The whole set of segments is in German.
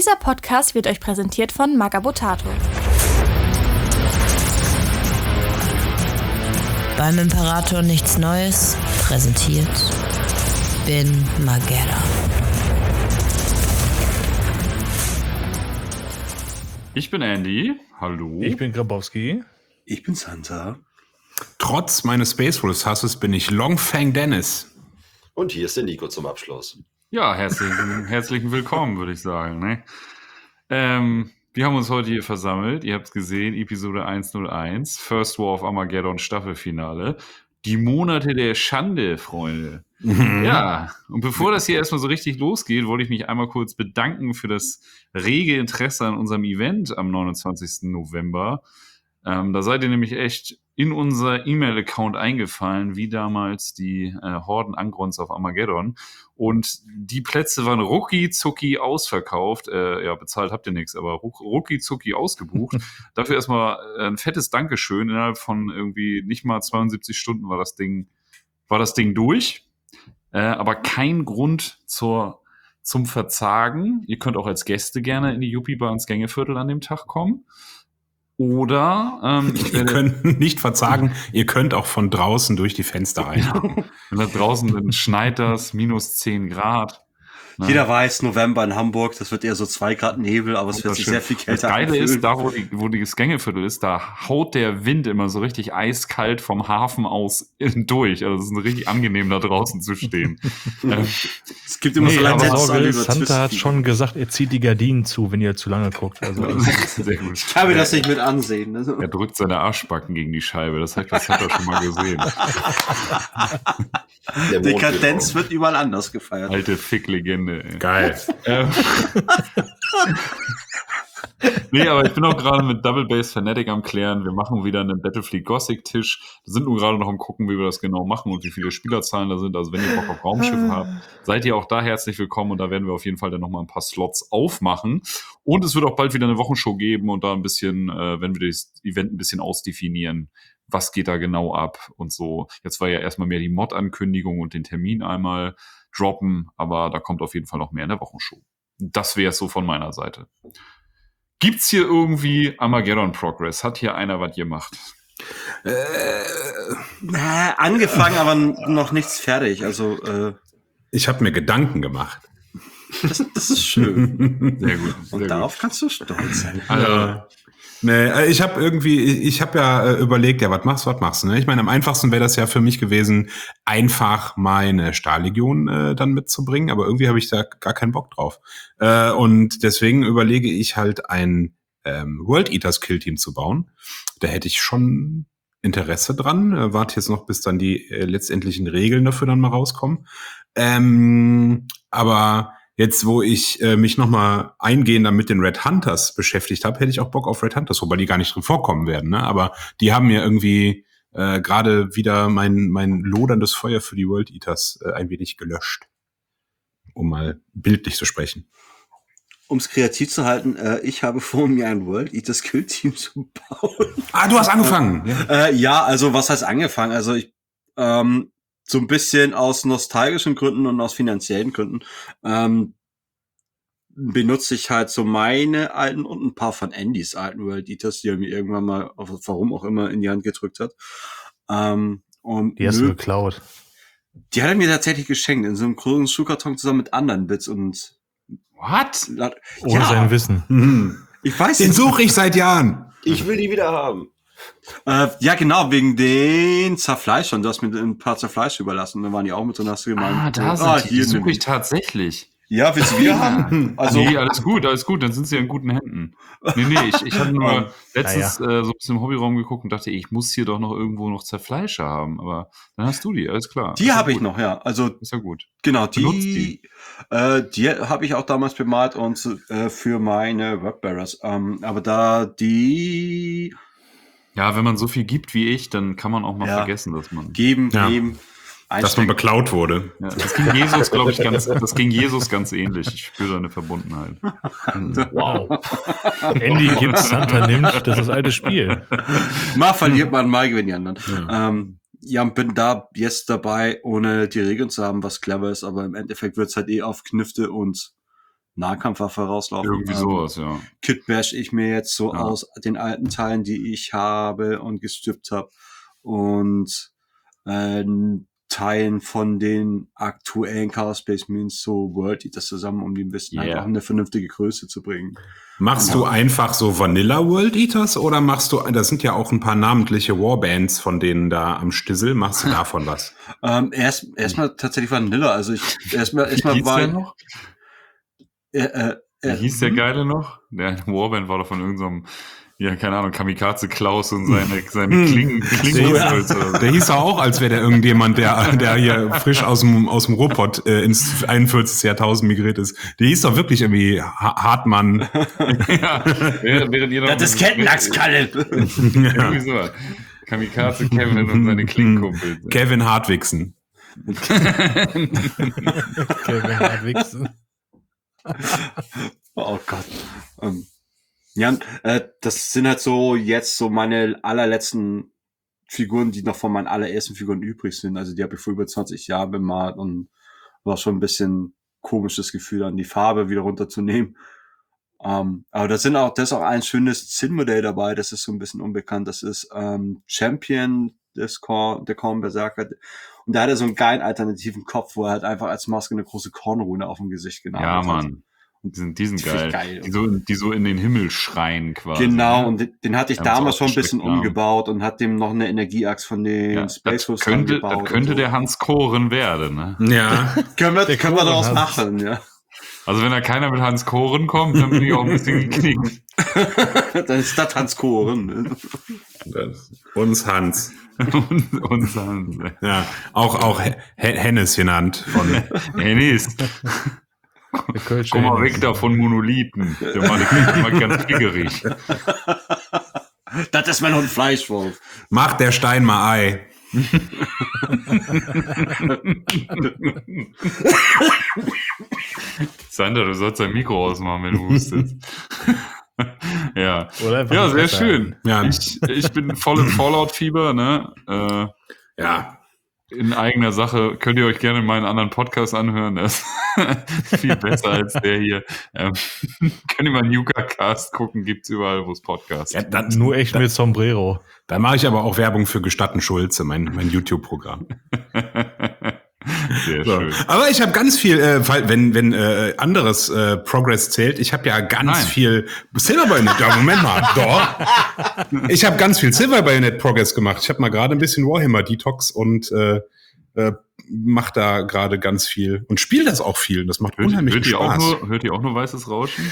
Dieser Podcast wird euch präsentiert von Magabotato. Beim Imperator nichts Neues, präsentiert Bin Magera. Ich bin Andy, hallo. Ich bin Grabowski. Ich bin Santa. Trotz meines Space Force Hasses bin ich Longfang Dennis. Und hier ist der Nico zum Abschluss. Ja, herzlichen Willkommen, würde ich sagen. Ne? Wir haben uns heute hier versammelt. Ihr habt es gesehen, Episode 101, First War of Armageddon Staffelfinale. Die Monate der Schande, Freunde. Ja, und bevor das hier erstmal so richtig losgeht, wollte ich mich einmal kurz bedanken für das rege Interesse an unserem Event am 29. November. Da seid ihr nämlich echt in unser E-Mail-Account eingefallen, wie damals die Horden-Angrons auf Armageddon. Und die Plätze waren rucki-zucki ausverkauft. Ja, bezahlt habt ihr nichts, aber rucki-zucki ausgebucht. Dafür erstmal ein fettes Dankeschön. Innerhalb von irgendwie nicht mal 72 Stunden war das Ding durch. Aber kein Grund zum Verzagen. Ihr könnt auch als Gäste gerne in die Yuppie-Bar ins Gängeviertel an dem Tag kommen. Oder ihr könnt nicht verzagen, ihr könnt auch von draußen durch die Fenster rein. Wenn da draußen dann schneit das, minus 10 Grad. Ne? Jeder weiß, November in Hamburg, das wird eher so 2 Grad Nebel, aber es wird sich sehr viel kälter anfühlen. Das Geile ist, da wo das Gängeviertel ist, da haut der Wind immer so richtig eiskalt vom Hafen aus durch. Also es ist richtig angenehm, da draußen zu stehen. Es gibt immer so Sorge, Santa hat schon gesagt, er zieht die Gardinen zu, wenn ihr zu lange guckt. Also sehr gut. Ich kann mir das nicht mit ansehen. Also. Er drückt seine Arschbacken gegen die Scheibe. Das habe ich bei Santa schon mal gesehen. Dekadenz wird überall anders gefeiert. Alte Fick-Legende. Ey. Geil. Nee, aber ich bin auch gerade mit Double Bass Fanatic am Klären. Wir machen wieder einen Battlefleet Gothic Tisch. Wir sind nur gerade noch am gucken, wie wir das genau machen und wie viele Spielerzahlen da sind. Also wenn ihr Bock auf Raumschiffe habt, seid ihr auch da herzlich willkommen und da werden wir auf jeden Fall dann nochmal ein paar Slots aufmachen. Und es wird auch bald wieder eine Wochenshow geben und da ein bisschen, wenn wir das Event ein bisschen ausdefinieren, was geht da genau ab und so. Jetzt war ja erstmal mehr die Mod-Ankündigung und den Termin einmal droppen, aber da kommt auf jeden Fall noch mehr in der Wochenshow. Das wäre es so von meiner Seite. Gibt's hier irgendwie Armageddon Progress? Hat hier einer was gemacht? Angefangen, aber noch nichts fertig. Also ich habe mir Gedanken gemacht. Das ist schön. Sehr gut. Und darauf kannst du stolz sein. Nee, ich habe ja überlegt, ja, was machst du, ne? Ich meine, am einfachsten wäre das ja für mich gewesen, einfach meine Stahllegion dann mitzubringen, aber irgendwie habe ich da gar keinen Bock drauf. Und deswegen überlege ich halt ein World Eaters Kill-Team zu bauen. Da hätte ich schon Interesse dran. Warte jetzt noch, bis dann die letztendlichen Regeln dafür dann mal rauskommen. Aber jetzt, wo ich mich nochmal eingehender mit den Red Hunters beschäftigt habe, hätte ich auch Bock auf Red Hunters, wobei die gar nicht drin vorkommen werden, ne? Aber die haben mir irgendwie gerade wieder mein loderndes Feuer für die World Eaters ein wenig gelöscht. Um mal bildlich zu sprechen. Um es kreativ zu halten, ich habe vor, mir ein World Eaters Kill Team zu bauen. Ah, du hast angefangen! Ja, also was heißt angefangen? Also ich so ein bisschen aus nostalgischen Gründen und aus finanziellen Gründen benutze ich halt so meine alten und ein paar von Andys alten World Eaters, die er mir irgendwann mal, warum auch immer, in die Hand gedrückt hat. Und die hast du geklaut. Die hat er mir tatsächlich geschenkt, in so einem großen Schuhkarton zusammen mit anderen Bits und What? Ohne sein Wissen. Ich weiß Den suche ich seit Jahren. Ich will die wieder haben. Ja, genau, wegen den Zerfleischern. Du hast mir ein paar Zerfleisch überlassen. Da waren die auch mit drin, hast du gemeint. Da sind die suche ich tatsächlich. Ja, willst du wieder haben? Also, nee, alles gut, dann sind sie in guten Händen. Nee, ich hatte nur letztens so ein bisschen im Hobbyraum geguckt und dachte, ich muss hier doch noch irgendwo noch Zerfleischer haben, aber dann hast du die, alles klar. Die habe ich noch, ja. Also ist ja gut. Genau, die habe ich auch damals bemalt und für meine Workbearers. Aber da die... Ja, wenn man so viel gibt wie ich, dann kann man auch mal vergessen, dass man... Geben. Dass man beklaut wurde. Ja, das ging Jesus, glaube ich, ganz ähnlich. Ich spüre da eine Verbundenheit. Wow. Andy gibt, Santa nimmt, das ist das alte Spiel. Mal verliert man, mal gewinnen die anderen. Ja, bin da jetzt dabei, ohne die Regeln zu haben, was clever ist, aber im Endeffekt wird's halt auf Knifte und Nahkampfwaffe rauslaufen. Irgendwie sowas, ja. Kit bash ich mir jetzt so Ja. aus den alten Teilen, die ich habe und gestüppt habe und Teilen von den aktuellen Chaos Space Marines so World Eaters zusammen, um die ein bisschen einfach eine vernünftige Größe zu bringen. Machst du einfach so Vanilla World Eaters oder machst du, das sind ja auch ein paar namentliche Warbands von denen da am Stissel, machst du davon was? Erstmal tatsächlich Vanilla, also erstmal Hieß war der noch? Wie hieß der Geile noch? Der Warband war doch von irgendeinem, ja, keine Ahnung, Kamikaze Klaus und seine Klingen. Der hieß auch, als wäre der irgendjemand, der hier frisch aus dem Ruhrpott ins 41. Jahrtausend migriert ist. Der hieß doch wirklich irgendwie Hartmann. Ja, während ihr noch das ist Kettenachskalle. Irgendwie so. Kamikaze Kevin und seine Klingenkumpel. Kevin Hartwigsen. Kevin Hartwigsen. Oh Gott. Ja, das sind halt so jetzt so meine allerletzten Figuren, die noch von meinen allerersten Figuren übrig sind. Also die habe ich vor über 20 Jahren bemalt und war schon ein bisschen komisches Gefühl, dann die Farbe wieder runterzunehmen. Aber das ist auch ein schönes Zinnmodell dabei, das ist so ein bisschen unbekannt. Das ist Champion der Korn Berserker. Und da hat er so einen geilen alternativen Kopf, wo er halt einfach als Maske eine große Kornrune auf dem Gesicht genagelt hat. Ja, Mann. Die sind geil. Die so in den Himmel schreien quasi. Genau, und den hatte ich damals schon ein bisschen umgebaut und hat dem noch eine Energieachse von den Space Force gebaut. Das könnte der Hans Koren werden, ne? Ja. können wir daraus machen, ja. Also wenn da keiner mit Hans Koren kommt, dann bin ich auch ein bisschen geknickt. Dann ist das Hans Koren. Uns Hans. Uns Hans. Ja, auch Hennes genannt. Hennes. Komm mal weg da von Monolithen. Der macht ganz pickerig. Das ist mein Hund Fleischwolf. Macht der Stein mal Ei. Sander, du sollst dein Mikro ausmachen, wenn du hustest. Ja, ja, sehr schön. Ja. Ich bin voll im Fallout-Fieber, ne? Ja. In eigener Sache könnt ihr euch gerne meinen anderen Podcast anhören. Das ist viel besser als der hier. Könnt ihr mal Nuka-Cast gucken, gibt's überall, wo es Podcasts gibt. Ja, nur echt mit Sombrero. Da mache ich aber auch Werbung für Gestatten Schulze, mein YouTube-Programm. Sehr so. schön. Aber ich habe ganz viel, wenn anderes Progress zählt, ich habe ja ganz viel Silver Bayonet. Ja, Moment mal, doch. Ich habe ganz viel Silver Bayonet Progress gemacht. Ich habe mal gerade ein bisschen Warhammer Detox und mache da gerade ganz viel und spiele das auch viel. Das macht unheimlich viel Spaß. Hört ihr auch nur weißes Rauschen?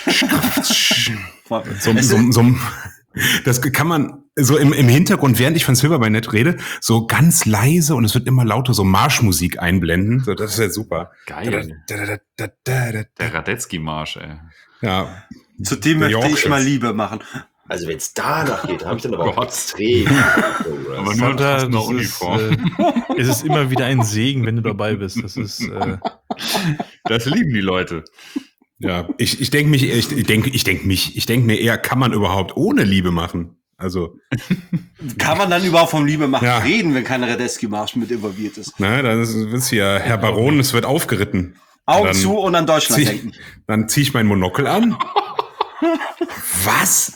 Das kann man so im Hintergrund, während ich von Silver Bayonet rede, so ganz leise und es wird immer lauter so Marschmusik einblenden. So, das ist ja super. Geil. Der Radetzky-Marsch, ey. Ja. Zu dem möchte ich mal Liebe machen. Also wenn es danach geht, habe ich dann aber auch extrem. Aber nur Santa, in Uniform. Es ist immer wieder ein Segen, wenn du dabei bist. Das ist das lieben die Leute. Ja, ich denke mir eher, kann man überhaupt ohne Liebe machen? Also kann man dann überhaupt vom Liebe machen reden, wenn keine Radetzky-Marsch mit involviert ist? Na, dann ist hier Herr Baron, es wird aufgeritten. Augen zu und an Deutschland denken. Dann ziehe ich mein Monokel an. Was?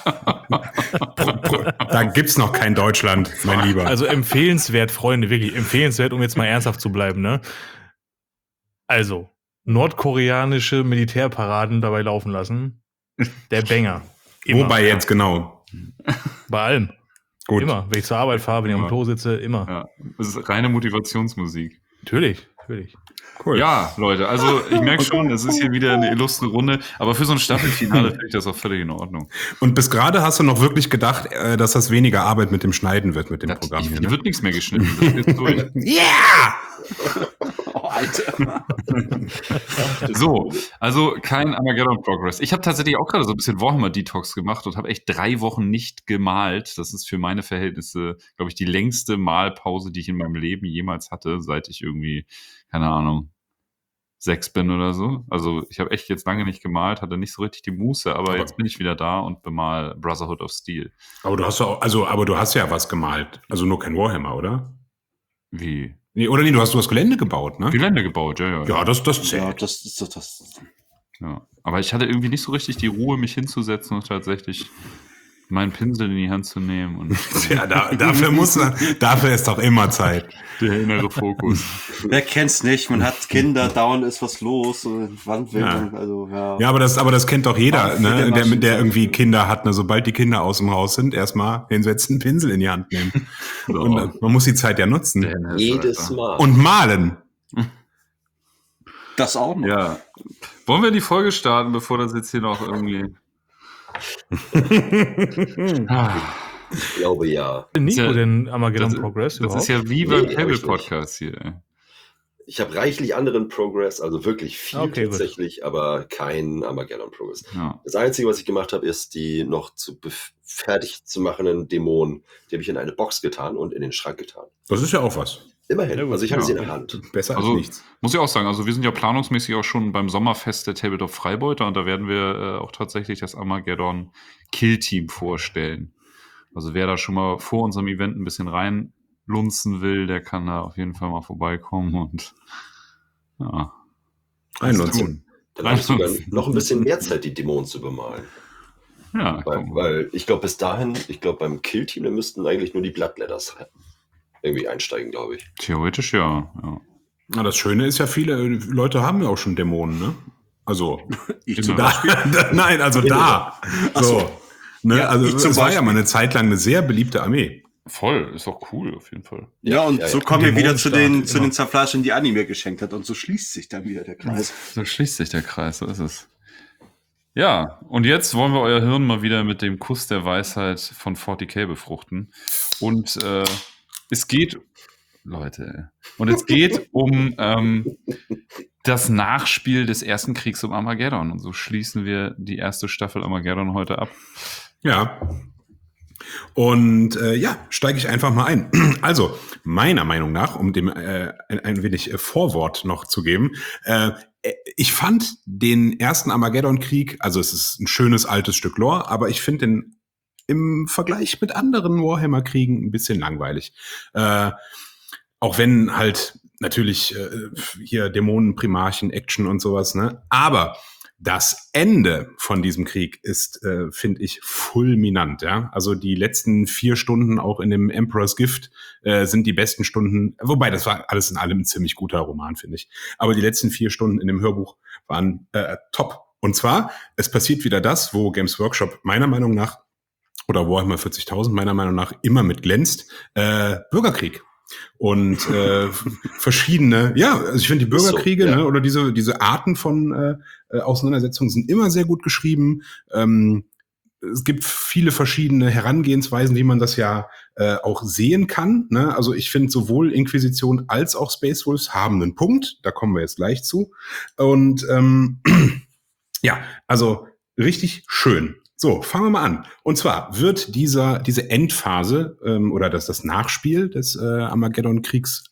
Da gibt's noch kein Deutschland, mein Lieber. Also empfehlenswert, Freunde, wirklich empfehlenswert, um jetzt mal ernsthaft zu bleiben, ne? Also nordkoreanische Militärparaden dabei laufen lassen. Der Banger. Immer. Wobei jetzt genau? Bei allem. Gut. Immer. Wenn ich zur Arbeit fahre, wenn ich am Klo sitze, immer. Ja, das ist reine Motivationsmusik. Natürlich. Cool. Ja, Leute, also ich merke schon, es ist hier wieder eine illustre Runde, aber für so ein Staffelfinale finde ich das auch völlig in Ordnung. Und bis gerade hast du noch wirklich gedacht, dass das weniger Arbeit mit dem Schneiden wird, mit dem Programm hier. Hier wird nichts mehr geschnitten. Das ist durch. Yeah! Oh, Alter. So, also kein Armageddon Progress. Ich habe tatsächlich auch gerade so ein bisschen Warhammer Detox gemacht und habe echt 3 Wochen nicht gemalt. Das ist für meine Verhältnisse, glaube ich, die längste Malpause, die ich in meinem Leben jemals hatte, seit ich irgendwie, keine Ahnung, 6 bin oder so. Also ich habe echt jetzt lange nicht gemalt, hatte nicht so richtig die Muße, aber jetzt bin ich wieder da und bemal Brotherhood of Steel. Aber du hast ja was gemalt. Also nur kein Warhammer, oder? Wie? Nee, du hast Gelände gebaut, ne? Gelände gebaut, ja. Ja, das zählt. Ja, das. Ja. Aber ich hatte irgendwie nicht so richtig die Ruhe, mich hinzusetzen und tatsächlich meinen Pinsel in die Hand zu nehmen. Und Ja, dafür ist doch immer Zeit. der innere Fokus. Wer kennt's nicht? Man hat Kinder, dauernd ist was los, Wandbildung, Ja. also ja. Ja, aber das kennt doch jeder, ne? Maschinen. Der irgendwie Kinder hat. Ne? Sobald die Kinder aus dem Haus sind, erstmal hinsetzen, Pinsel in die Hand nehmen. So. Und man muss die Zeit ja nutzen. Dennis, Jedes Alter. Mal. Und malen. Das auch noch. Ja. Wollen wir die Folge starten, bevor das jetzt hier noch irgendwie. Ich glaube ja. Nico ja- denn Armageddon Das, Progress das überhaupt? ist ja wie Nee, beim hab Table ich nicht. Podcast hier. Ey. Ich habe reichlich anderen Progress, also wirklich viel Okay, gut. tatsächlich, aber kein Armageddon Progress. Ja. Das Einzige, was ich gemacht habe, ist die noch fertig zu machenden Dämonen. Die habe ich in eine Box getan und in den Schrank getan. Das ist ja auch was. Immerhin. Ja, gut. Also ich habe Ja. sie in der Hand. Besser Also als nichts. muss ich auch sagen, also wir sind ja planungsmäßig auch schon beim Sommerfest der Tabletop Freibeuter und da werden wir auch tatsächlich das Armageddon Kill Team vorstellen. Also wer da schon mal vor unserem Event ein bisschen reinlunzen will, der kann da auf jeden Fall mal vorbeikommen und ja. Einlunzen. Dann habe ich sogar noch ein bisschen mehr Zeit, die Dämonen zu bemalen. Ja, Weil ich glaube, bis dahin, beim Kill-Team, da müssten eigentlich nur die Bloodletters irgendwie einsteigen, glaube ich. theoretisch ja. Na, das Schöne ist ja, viele Leute haben ja auch schon Dämonen, ne? Also, Ich zum da, Beispiel. nein, also da. So. Ne? Ja, also, ich zum es war ja Beispiel. mal eine Zeit lang eine sehr beliebte Armee. Voll, ist auch cool auf jeden Fall. Ja, und Ja, so ja. kommen wir wieder zu Dämonenstaat, den Zerfleischern, die Anime geschenkt hat. Und so schließt sich dann wieder der Kreis. So schließt sich der Kreis, so ist es. Ja, und jetzt wollen wir euer Hirn mal wieder mit dem Kuss der Weisheit von 40k befruchten. Und es geht, Leute, und es geht um das Nachspiel des ersten Kriegs um Armageddon. Und so schließen wir die erste Staffel Armageddon heute ab. Ja. Und steige ich einfach mal ein. Also, meiner Meinung nach, um dem ein wenig Vorwort noch zu geben, ich fand den ersten Armageddon-Krieg, also es ist ein schönes altes Stück Lore, aber ich finde den im Vergleich mit anderen Warhammer-Kriegen ein bisschen langweilig. Auch wenn halt natürlich hier Dämonen, Primarchen, Action und sowas, ne? Aber das Ende von diesem Krieg ist, finde ich, fulminant, ja. Also die letzten 4 Stunden auch in dem Emperor's Gift sind die besten Stunden, wobei das war alles in allem ein ziemlich guter Roman, finde ich. Aber die letzten 4 Stunden in dem Hörbuch waren top. Und zwar, es passiert wieder das, wo Games Workshop meiner Meinung nach, oder Warhammer 40.000 meiner Meinung nach immer mit glänzt, Bürgerkrieg. Und verschiedene, ja, also ich finde die Bürgerkriege, So, ja. ne, oder diese Arten von Auseinandersetzungen sind immer sehr gut geschrieben. Es gibt viele verschiedene Herangehensweisen, wie man das ja auch sehen kann. Ne? Also ich finde sowohl Inquisition als auch Space Wolves haben einen Punkt. Da kommen wir jetzt gleich zu. Und ja, also richtig schön. So, fangen wir mal an. Und zwar wird diese Endphase oder das Nachspiel des Armageddon-Kriegs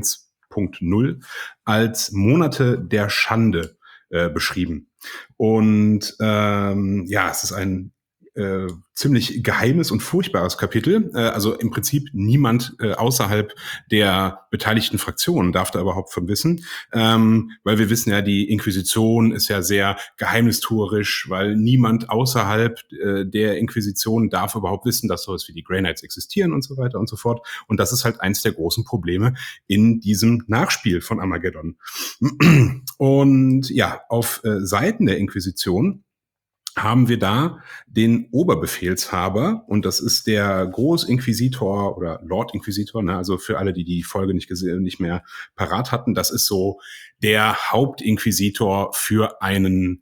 1.0 als Monate der Schande beschrieben. Und ja, es ist ein ziemlich geheimes und furchtbares Kapitel. Also im Prinzip niemand außerhalb der beteiligten Fraktionen darf da überhaupt von wissen. Weil wir wissen ja, die Inquisition ist ja sehr geheimnistuerisch, weil niemand außerhalb der Inquisition darf überhaupt wissen, dass sowas wie die Grey Knights existieren und so weiter und so fort. Und das ist halt eins der großen Probleme in diesem Nachspiel von Armageddon. Und ja, auf Seiten der Inquisition haben wir da den Oberbefehlshaber, und das ist der Großinquisitor oder Lord Inquisitor, ne? Also für alle, die die Folge nicht mehr parat hatten, das ist so der Hauptinquisitor für einen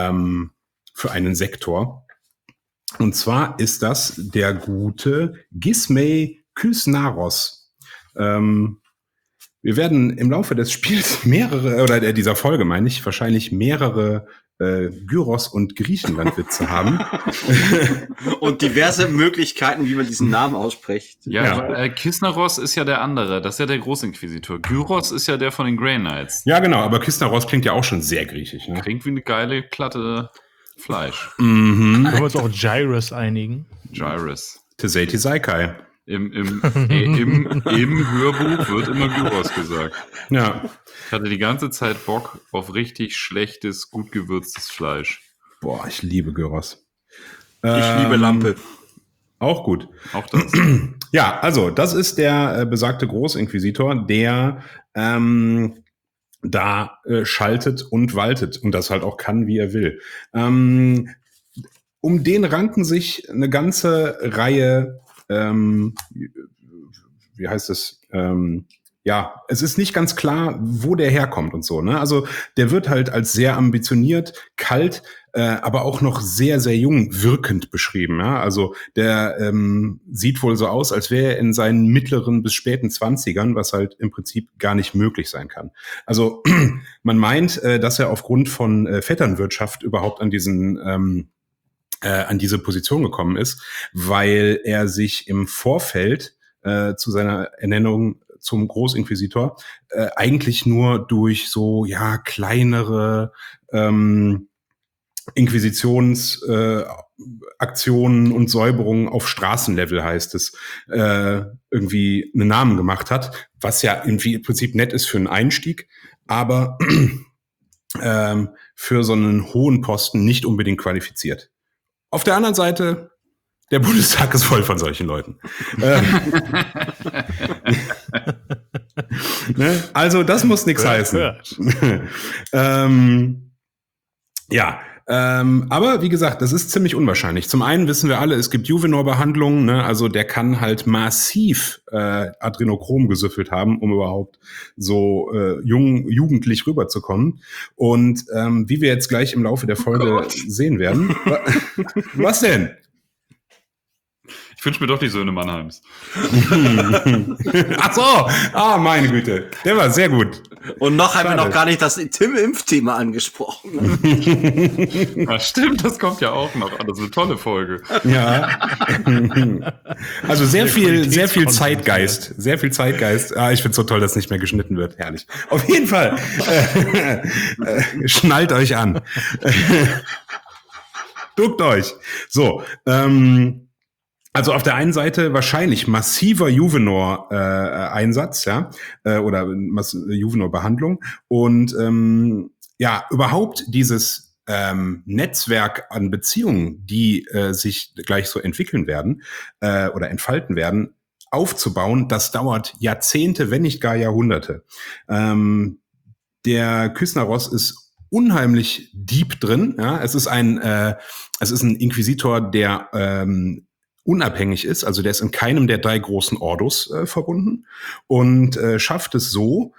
Sektor. Und zwar ist das der gute Gismay Kysnaros. Wir werden im Laufe des Spiels dieser Folge, meine ich, wahrscheinlich mehrere Gyros und Griechenland-Witze haben. Und diverse Möglichkeiten, wie man diesen Namen ausspricht. Ja, Kisnaros ist ja der andere, das ist ja der Großinquisitor. Gyros ist ja der von den Grey Knights. Ja, genau, aber Kysnaros klingt ja auch schon sehr griechisch. Ne? Klingt wie eine geile Platte Fleisch. Mhm. Können wir uns auch Gyrus einigen? Gyrus. Tesei Tesaikai. Im Hörbuch wird immer Gyros gesagt. Ja. Ich hatte die ganze Zeit Bock auf richtig schlechtes, gut gewürztes Fleisch. Boah, ich liebe Gyros. Ich liebe Lampe. Auch gut. Auch das. Ja, also das ist der besagte Großinquisitor, der da schaltet und waltet und das halt auch kann, wie er will. Um den ranken sich eine ganze Reihe, wie heißt es? Ja, es ist nicht ganz klar, wo der herkommt und so. Ne? Also der wird halt als sehr ambitioniert, kalt, aber auch noch sehr, sehr jung wirkend beschrieben. Ja? Also der sieht wohl so aus, als wäre er in seinen mittleren bis späten 20ern, was halt im Prinzip gar nicht möglich sein kann. Also man meint, dass er aufgrund von Vetternwirtschaft überhaupt an diese Position gekommen ist, weil er sich im Vorfeld zu seiner Ernennung zum Großinquisitor eigentlich nur durch so kleinere Inquisitionsaktionen und Säuberungen auf Straßenlevel, heißt es, irgendwie einen Namen gemacht hat, was ja irgendwie im Prinzip nett ist für einen Einstieg, aber für so einen hohen Posten nicht unbedingt qualifiziert. Auf der anderen Seite, der Bundestag ist voll von solchen Leuten. Ne? Also das muss nichts heißen. Aber wie gesagt, das ist ziemlich unwahrscheinlich. Zum einen wissen wir alle, es gibt Juvenor-Behandlungen, ne? Also der kann halt massiv Adrenochrom gesüffelt haben, um überhaupt so jugendlich rüberzukommen. Und wie wir jetzt gleich im Laufe der Folge sehen werden. Was denn? Ich wünsche mir doch die Söhne Mannheims. Ach so, meine Güte, der war sehr gut. Und noch haben wir noch gar nicht das Tim-Impf-Thema angesprochen. Ja, stimmt, das kommt ja auch noch. Das ist eine tolle Folge. Ja. Also sehr viel Zeitgeist. Sehr viel Zeitgeist. Ich find's so toll, dass nicht mehr geschnitten wird. Herrlich. Auf jeden Fall. Schnallt euch an. Duckt euch. So, also auf der einen Seite wahrscheinlich massiver Juvenor-Einsatz, oder Juvenor-Behandlung und überhaupt dieses Netzwerk an Beziehungen, die sich gleich so entwickeln werden oder entfalten werden, aufzubauen, das dauert Jahrzehnte, wenn nicht gar Jahrhunderte. Der Küsnaros ist unheimlich deep drin. Ja? Es ist ein Inquisitor, der unabhängig ist, also der ist in keinem der 3 großen Ordos verbunden und schafft es so,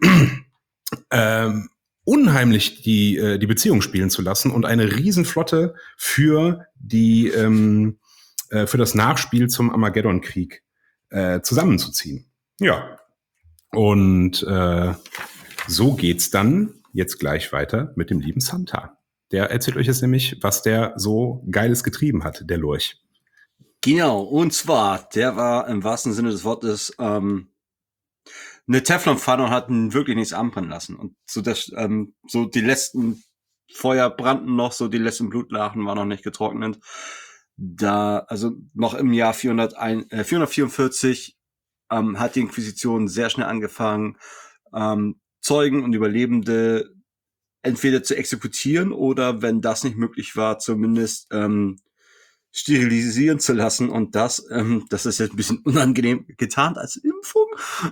unheimlich die Beziehung spielen zu lassen und eine Riesenflotte für das Nachspiel zum Armageddon-Krieg zusammenzuziehen. Ja. Und so geht's dann jetzt gleich weiter mit dem lieben Santa. Der erzählt euch jetzt nämlich, was der so Geiles getrieben hat, der Lurch. Genau, und zwar, der war im wahrsten Sinne des Wortes eine Teflonpfanne und hat ihn wirklich nichts anbrennen lassen. Und so die letzten Feuer brannten noch, so die letzten Blutlachen waren noch nicht getrocknet. Also noch im Jahr 444 hat die Inquisition sehr schnell angefangen, Zeugen und Überlebende entweder zu exekutieren oder, wenn das nicht möglich war, zumindest sterilisieren zu lassen, und das ist jetzt ein bisschen unangenehm getarnt als Impfung,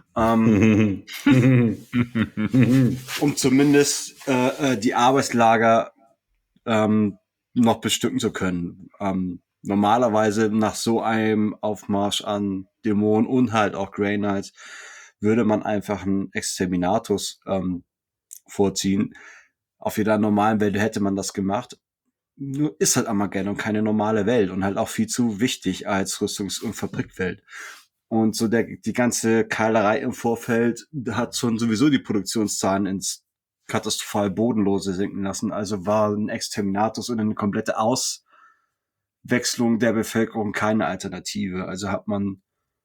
um zumindest die Arbeitslager noch bestücken zu können. Normalerweise nach so einem Aufmarsch an Dämonen und halt auch Grey Knights würde man einfach einen Exterminatus vorziehen. Auf jeder normalen Welt hätte man das gemacht. Nur ist halt Armageddon keine normale Welt und halt auch viel zu wichtig als Rüstungs- und Fabrikwelt. Und so die ganze Keilerei im Vorfeld hat schon sowieso die Produktionszahlen ins katastrophal Bodenlose sinken lassen. Also war ein Exterminatus und eine komplette Auswechslung der Bevölkerung keine Alternative. Also hat man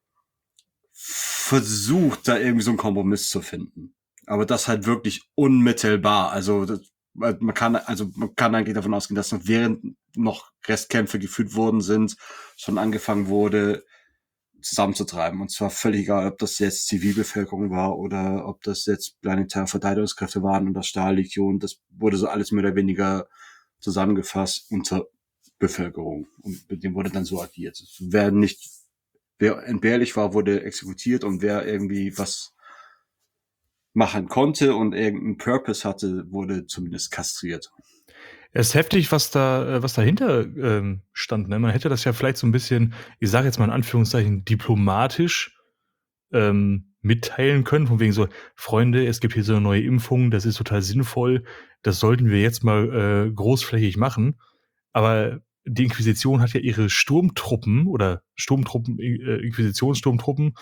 versucht, da irgendwie so einen Kompromiss zu finden. Aber das halt wirklich unmittelbar. Also man kann eigentlich davon ausgehen, dass noch während noch Restkämpfe geführt worden sind, schon angefangen wurde, zusammenzutreiben. Und zwar völlig egal, ob das jetzt Zivilbevölkerung war oder ob das jetzt planetäre Verteidigungskräfte waren und das Stahllegion. Das wurde so alles mehr oder weniger zusammengefasst unter Bevölkerung. Und mit dem wurde dann so agiert. Wer entbehrlich war, wurde exekutiert, und wer irgendwie was machen konnte und irgendeinen Purpose hatte, wurde zumindest kastriert. Es ist heftig, was dahinter stand. Ne? Man hätte das ja vielleicht so ein bisschen, ich sage jetzt mal in Anführungszeichen, diplomatisch mitteilen können, von wegen so, Freunde, es gibt hier so eine neue Impfung, das ist total sinnvoll, das sollten wir jetzt mal großflächig machen. Aber die Inquisition hat ja ihre Sturmtruppen oder Inquisitionssturmtruppen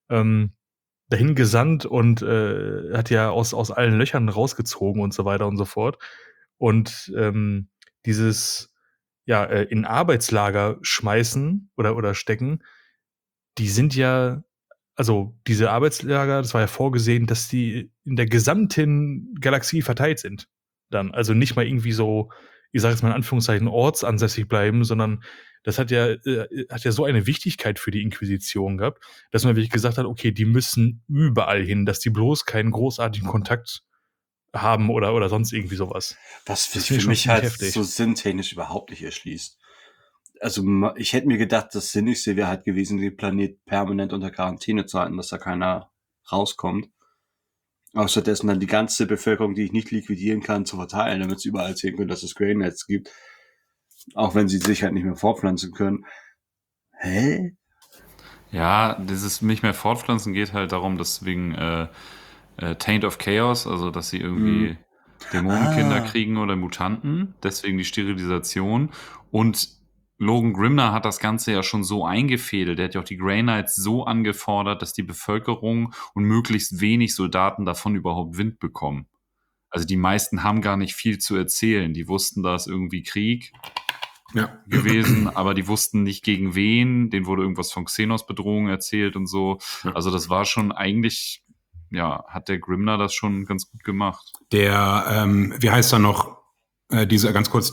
dahin gesandt und hat ja aus allen Löchern rausgezogen und so weiter und so fort. Und dieses in Arbeitslager schmeißen oder stecken, die sind ja, also diese Arbeitslager, das war ja vorgesehen, dass die in der gesamten Galaxie verteilt sind. Dann, also nicht mal irgendwie so, ich sage jetzt mal in Anführungszeichen, ortsansässig bleiben, sondern das hat ja so eine Wichtigkeit für die Inquisition gehabt, dass man wirklich gesagt hat, okay, die müssen überall hin, dass die bloß keinen großartigen Kontakt haben oder sonst irgendwie sowas. Was Das für finde ich mich schon halt heftig. so sinntechnisch überhaupt nicht erschließt. Also ich hätte mir gedacht, das Sinnigste wäre halt gewesen, den Planet permanent unter Quarantäne zu halten, dass da keiner rauskommt. Aber stattdessen dann die ganze Bevölkerung, die ich nicht liquidieren kann, zu verteilen, damit es überall sehen können, dass es Grey Knights gibt. Auch wenn sie sich halt nicht mehr fortpflanzen können. Hä? Ja, dieses nicht mehr fortpflanzen geht halt darum, dass wegen Taint of Chaos, also dass sie irgendwie Dämonenkinder kriegen oder Mutanten, deswegen die Sterilisation. Und Logan Grimner hat das Ganze ja schon so eingefädelt. Der hat ja auch die Grey Knights so angefordert, dass die Bevölkerung und möglichst wenig Soldaten davon überhaupt Wind bekommen. Also die meisten haben gar nicht viel zu erzählen. Die wussten, da ist irgendwie Krieg gewesen, aber die wussten nicht gegen wen. Denen wurde irgendwas von Xenos-Bedrohung erzählt und so. Also das war schon eigentlich, hat der Grimner das schon ganz gut gemacht. Der, wie heißt er noch? Dieser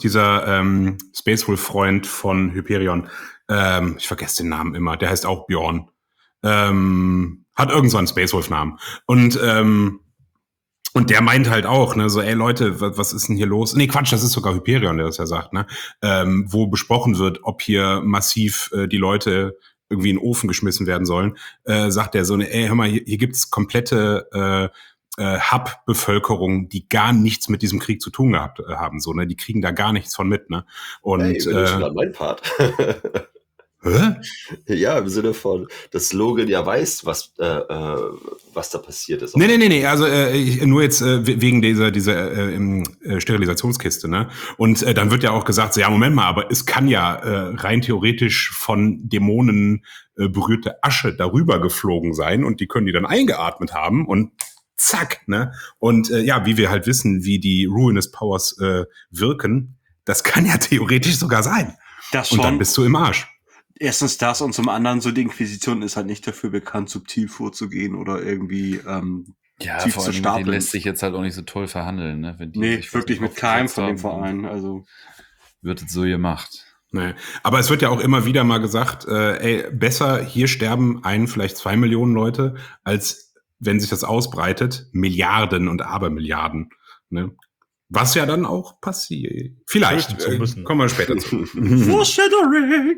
Space Wolf-Freund von Hyperion. Ich vergesse den Namen immer. Der heißt auch Bjorn. Hat irgend so einen Space Wolf-Namen. Und der meint halt auch, ne, so, ey Leute, was ist denn hier los? Nee, Quatsch, das ist sogar Hyperion, der das ja sagt, ne? Wo besprochen wird, ob hier massiv die Leute irgendwie in den Ofen geschmissen werden sollen, sagt der so, ey, hör mal, hier gibt's komplette Hub-Bevölkerung, die gar nichts mit diesem Krieg zu tun gehabt haben, so, ne? Die kriegen da gar nichts von mit, ne? Und hey, bin ich schon mein Part. Hä? Ja, im Sinne von, dass Logan ja weiß, was da passiert ist. Nee, also nur jetzt wegen dieser Sterilisationskiste, ne? Und dann wird ja auch gesagt, so, ja, Moment mal, aber es kann ja rein theoretisch von Dämonen berührte Asche darüber geflogen sein und die können die dann eingeatmet haben und zack, ne? Und wie wir halt wissen, wie die Ruinous Powers wirken, das kann ja theoretisch sogar sein. Das schon. Und dann bist du im Arsch. Erstens das und zum anderen so, die Inquisition ist halt nicht dafür bekannt, subtil vorzugehen oder irgendwie tief vor zu allem stapeln. den lässt sich jetzt halt auch nicht so toll verhandeln, ne? Wenn die sich wirklich mit keinem von dem Verein. Also wird es so gemacht. Nee. Aber es wird ja auch immer wieder mal gesagt, besser hier sterben vielleicht 2 Millionen Leute, als wenn sich das ausbreitet, Milliarden und Abermilliarden. Ne? Was ja dann auch passiert. Vielleicht. Kommen wir später zu. Foreshadowing!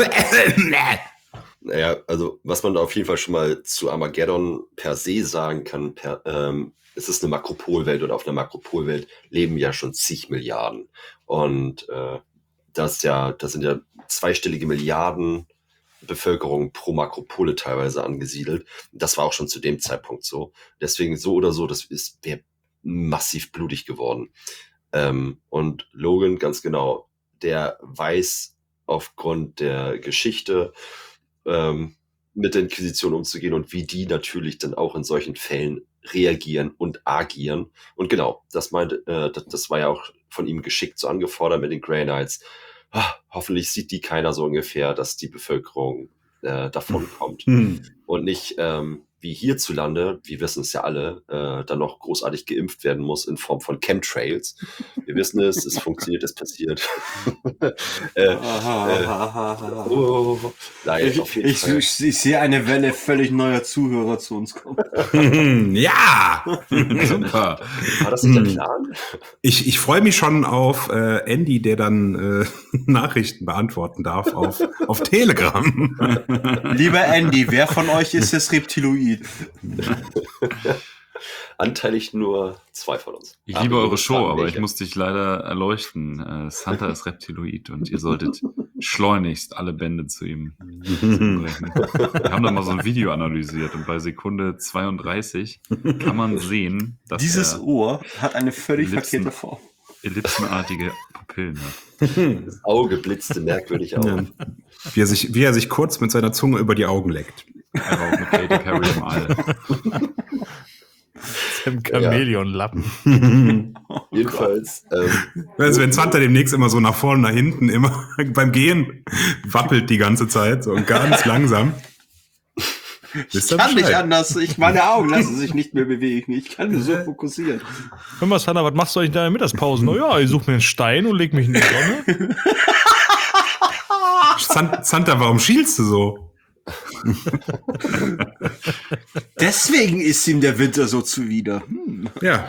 Naja, also was man auf jeden Fall schon mal zu Armageddon per se sagen kann, es ist eine Makropolwelt und auf einer Makropolwelt leben ja schon zig Milliarden. Und das sind ja zweistellige Milliarden Bevölkerung pro Makropole teilweise angesiedelt. Das war auch schon zu dem Zeitpunkt so. Deswegen so oder so, wäre massiv blutig geworden. Und Logan, ganz genau, der weiß aufgrund der Geschichte mit der Inquisition umzugehen und wie die natürlich dann auch in solchen Fällen reagieren und agieren. Und genau, das war ja auch von ihm geschickt so angefordert mit den Grey Knights. Hoffentlich sieht die keiner so ungefähr, dass die Bevölkerung davon kommt. Und nicht wie hierzulande, wir wissen es ja alle, dann noch großartig geimpft werden muss in Form von Chemtrails. Wir wissen es funktioniert, es passiert. Nein, auf jeden Fall. Ich sehe eine Welle völlig neuer Zuhörer zu uns kommen. Ja! Super. War das nicht der Plan? Ich freue mich schon auf Andy, der dann Nachrichten beantworten darf auf Telegram. Lieber Andy, wer von euch ist das Reptiloid? Anteilig nur 2 von uns. Ich liebe eure Show, aber ich welche. muss dich leider erleuchten. Santa ist Reptiloid und ihr solltet schleunigst alle Bände zu ihm brechen. Wir haben da mal so ein Video analysiert und bei Sekunde 32 kann man sehen, dass Dieses er Ohr hat eine völlig Ellipsen- verkehrte Form. ellipsenartige Pupillen hat. Das Auge blitzte merkwürdig auf. Ja. Wie er sich kurz mit seiner Zunge über die Augen leckt. Einfach auch mit Katy Perry im All. Im Chamäleonlappen. Jedenfalls. Also wenn Santa demnächst immer so nach vorne, nach hinten, immer beim Gehen wappelt die ganze Zeit so und ganz langsam. Ich kann nicht anders. Meine Augen lassen sich nicht mehr bewegen. Ich kann nur so fokussieren. Hör mal, Santa, was machst du eigentlich in deiner Mittagspause? Na ja, ich suche mir einen Stein und leg mich in die Sonne. Santa, warum schielst du so? Deswegen ist ihm der Winter so zuwider. Ja.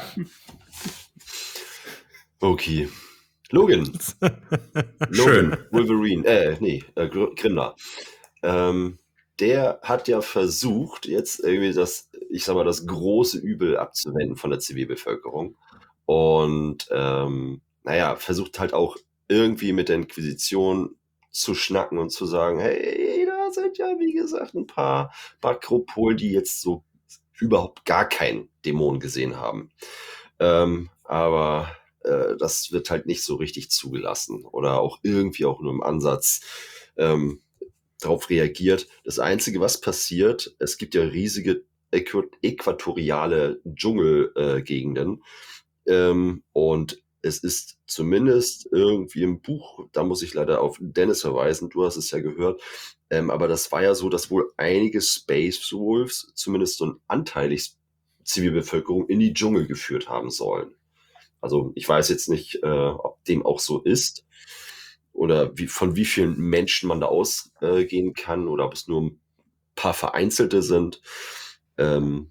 Okay. Logan. Schön. Wolverine. Grimnar. Der hat ja versucht, jetzt irgendwie das große Übel abzuwenden von der Zivilbevölkerung. Und versucht halt auch irgendwie mit der Inquisition zu schnacken und zu sagen, hey, da sind ja, wie gesagt, ein paar Makropolen, die jetzt so überhaupt gar keinen Dämon gesehen haben. Aber das wird halt nicht so richtig zugelassen oder auch irgendwie auch nur im Ansatz darauf reagiert. Das Einzige, was passiert, es gibt ja riesige äquatoriale Dschungelgegenden und es ist zumindest irgendwie im Buch, da muss ich leider auf Dennis verweisen, du hast es ja gehört, aber das war ja so, dass wohl einige Space Wolves zumindest so anteilig Zivilbevölkerung in die Dschungel geführt haben sollen. Also ich weiß jetzt nicht, ob dem auch so ist oder von wie vielen Menschen man da ausgehen kann oder ob es nur ein paar Vereinzelte sind. Quellen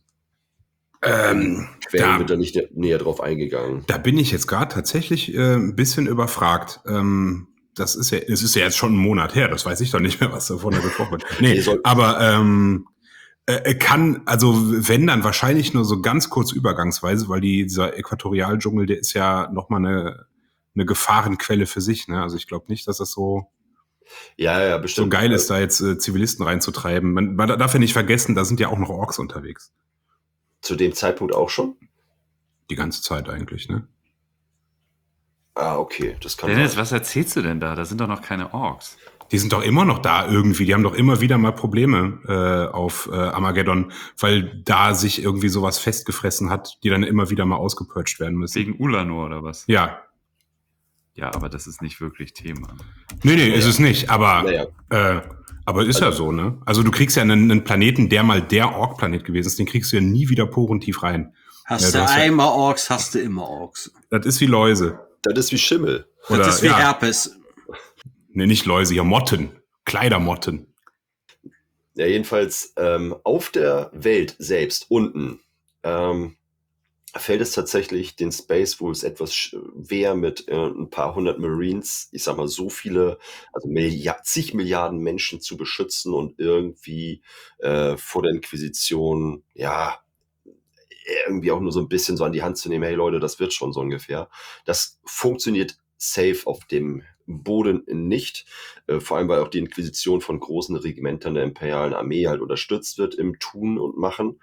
wird da nicht näher drauf eingegangen. Da bin ich jetzt gerade tatsächlich ein bisschen überfragt. Es ist ja jetzt schon ein Monat her, das weiß ich doch nicht mehr, was davon gesprochen wird. Nee, aber kann, also wenn dann wahrscheinlich nur so ganz kurz übergangsweise, weil dieser Äquatorialdschungel, der ist ja nochmal eine Gefahrenquelle für sich, ne? Also ich glaube nicht, dass das so bestimmt. so geil ist, da jetzt Zivilisten reinzutreiben. Man darf ja nicht vergessen, da sind ja auch noch Orks unterwegs. Zu dem Zeitpunkt auch schon? Die ganze Zeit eigentlich, ne? Ah, okay, das kann Dennis, sein. was erzählst du denn da? Da sind doch noch keine Orks. Die sind doch immer noch da irgendwie. Die haben doch immer wieder mal Probleme auf Armageddon, weil da sich irgendwie sowas festgefressen hat, die dann immer wieder mal ausgepurcht werden müssen. Wegen Ulanor oder was? Ja. Ja, aber das ist nicht wirklich Thema. Nee, ist es nicht. Aber aber ist ja Also- so, ne? Also du kriegst ja einen Planeten, der mal der Ork-Planet gewesen ist, den kriegst du ja nie wieder porentief rein. Hast du du hast ja- einmal Orks, hast du immer Orks. Das ist wie Läuse. Das ist wie Schimmel. Oder, Das ist wie ja, Herpes. nee, nicht Läuse, hier Motten. Kleidermotten. Ja, jedenfalls auf der Welt selbst unten fällt es tatsächlich den Space Wolves etwas schwer mit ein paar hundert Marines, ich sag mal so viele, also zig Milliarden Menschen zu beschützen und irgendwie vor der Inquisition, ja, irgendwie auch nur so ein bisschen so an die Hand zu nehmen, hey Leute, das wird schon so ungefähr. Das funktioniert safe auf dem Boden nicht, vor allem weil auch die Inquisition von großen Regimentern der imperialen Armee halt unterstützt wird im Tun und Machen.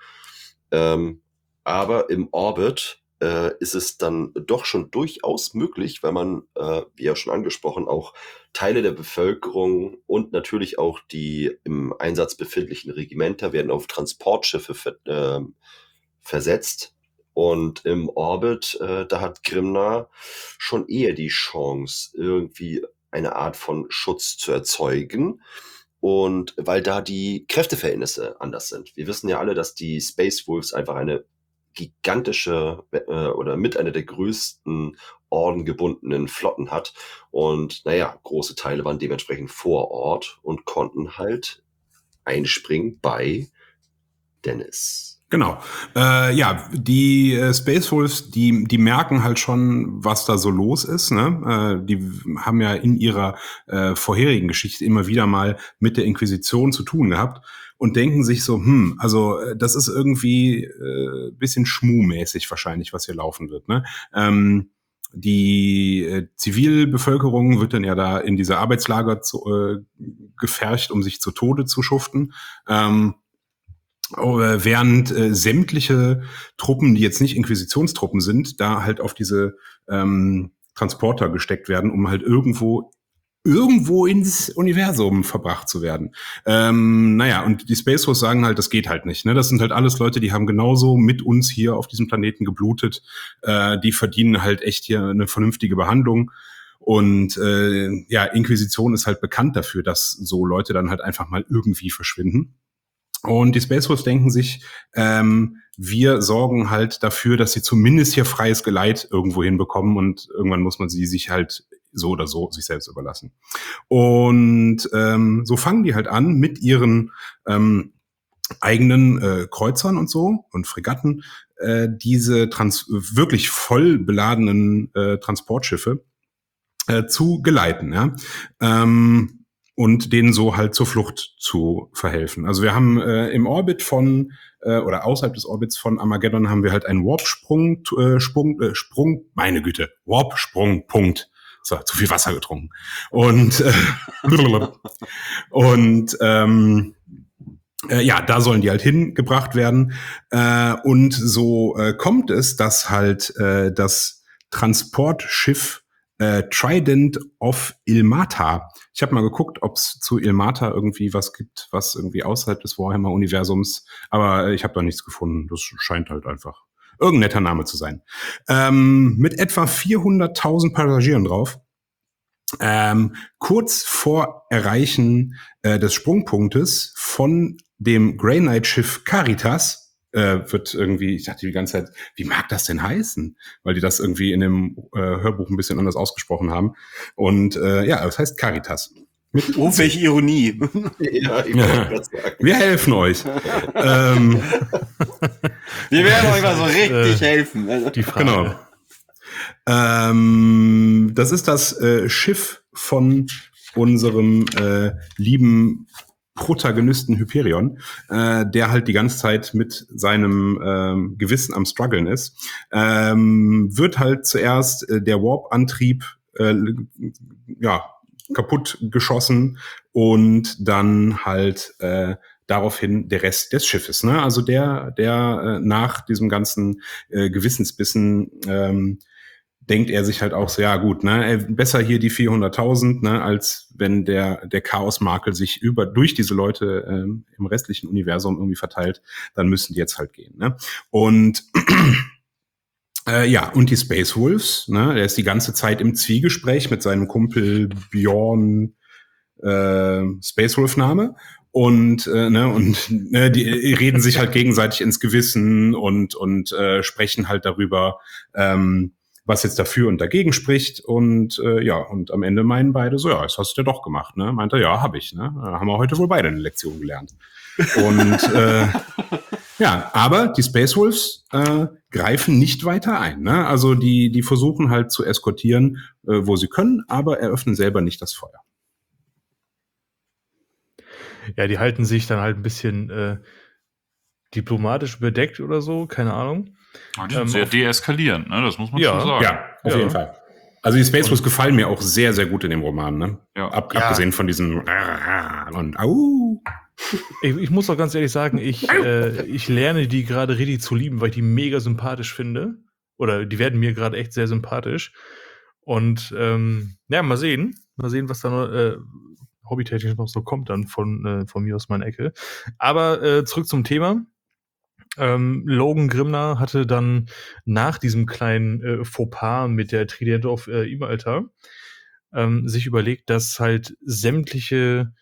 Aber im Orbit ist es dann doch schon durchaus möglich, weil man, wie ja schon angesprochen, auch Teile der Bevölkerung und natürlich auch die im Einsatz befindlichen Regimenter werden auf Transportschiffe versetzt. Und im Orbit, da hat Grimnar schon eher die Chance, irgendwie eine Art von Schutz zu erzeugen. und weil da die Kräfteverhältnisse anders sind. Wir wissen ja alle, dass die Space Wolves einfach eine gigantische oder mit einer der größten ordengebundenen Flotten hat. Und naja, große Teile waren dementsprechend vor Ort und konnten halt einspringen bei Dennis. Genau. Ja, die Space Wolves, die merken halt schon, was da so los ist. Ne? Die haben ja in ihrer vorherigen Geschichte immer wieder mal mit der Inquisition zu tun gehabt und denken sich so, also das ist irgendwie bisschen schmuhmäßig wahrscheinlich, was hier laufen wird. Ne? Die Zivilbevölkerung wird dann ja da in diese Arbeitslager gefercht, um sich zu Tode zu schuften. Während sämtliche Truppen, die jetzt nicht Inquisitionstruppen sind, da halt auf diese Transporter gesteckt werden, um halt irgendwo ins Universum verbracht zu werden. Naja, und die Space Force sagen halt, das geht halt nicht. Ne? Das sind halt alles Leute, die haben genauso mit uns hier auf diesem Planeten geblutet. Die verdienen halt echt hier eine vernünftige Behandlung. Und ja, Inquisition ist halt bekannt dafür, dass so Leute dann halt einfach mal irgendwie verschwinden. Und die Space Wolves denken sich, wir sorgen halt dafür, dass sie zumindest hier freies Geleit irgendwo hinbekommen und irgendwann muss man sie sich halt so oder so sich selbst überlassen. Und so fangen die halt an mit ihren eigenen Kreuzern und so und Fregatten diese wirklich voll beladenen Transportschiffe zu geleiten, ja. Und denen so halt zur Flucht zu verhelfen. Also wir haben im Orbit von oder außerhalb des Orbits von Armageddon haben wir halt einen Warp-Sprung, meine Güte, Warp-Sprung-Punkt. So, zu viel Wasser getrunken. Und ja, da sollen die halt hingebracht werden. Und so kommt es, dass halt das Transportschiff Trident of Ilmata. Ich habe mal geguckt, ob es zu Ilmata irgendwie was gibt, was irgendwie außerhalb des Warhammer-Universums, aber ich habe da nichts gefunden. Das scheint halt einfach irgendein netter Name zu sein. Mit etwa 400.000 Passagieren drauf. Kurz vor Erreichen des Sprungpunktes von dem Grey Knight-Schiff Caritas wird irgendwie, ich dachte die ganze Zeit, wie mag das denn heißen? Weil die das irgendwie in dem Hörbuch ein bisschen anders ausgesprochen haben. Und ja, es heißt Caritas. Oh, welche Ironie. Ja, ich wollte gerade sagen. Wir helfen euch. Wir werden euch mal so richtig helfen. Die Frage. Genau. Das ist das Schiff von unserem lieben Protagonisten Hyperion, der halt die ganze Zeit mit seinem Gewissen am struggeln ist. Wird halt zuerst der Warp-Antrieb ja, kaputt geschossen und dann halt daraufhin der Rest des Schiffes. Ne? Also der nach diesem ganzen Gewissensbissen denkt er sich halt auch so, ja gut, ne, besser hier die 400.000, ne, als wenn der Chaos-Makel sich durch diese Leute im restlichen Universum irgendwie verteilt, dann müssen die jetzt halt gehen. Ne? Und ja, und die Space Wolves, ne, der ist die ganze Zeit im Zwiegespräch mit seinem Kumpel Bjorn Space Wolf Name. Und die reden sich halt gegenseitig ins Gewissen und sprechen halt darüber, was jetzt dafür und dagegen spricht. Und ja, und am Ende meinen beide so, ja, das hast du ja doch gemacht. Ne? Meint er, ja, habe ich. Ne? Haben wir heute wohl beide eine Lektion gelernt. Und ja, aber die Space Wolves greifen nicht weiter ein. Ne? Also die versuchen halt zu eskortieren, wo sie können, aber eröffnen selber nicht das Feuer. Ja, die halten sich dann halt ein bisschen diplomatisch bedeckt oder so, keine Ahnung. Die sind sehr deeskalierend, ne? Das muss man schon sagen. Ja, auf jeden Fall. Also die Space Wolves gefallen mir auch sehr, sehr gut in dem Roman. Ne? Ja. Abgesehen von diesem und au. Ich muss auch ganz ehrlich sagen, ich lerne die gerade richtig zu lieben, weil ich die mega sympathisch finde. Oder die werden mir gerade echt sehr sympathisch. Und ja, mal sehen, was da noch hobbytechnisch noch so kommt dann von mir aus meiner Ecke. Aber zurück zum Thema. Logan Grimner hatte dann nach diesem kleinen Fauxpas mit der Trident of Imalta sich überlegt, dass halt sämtliche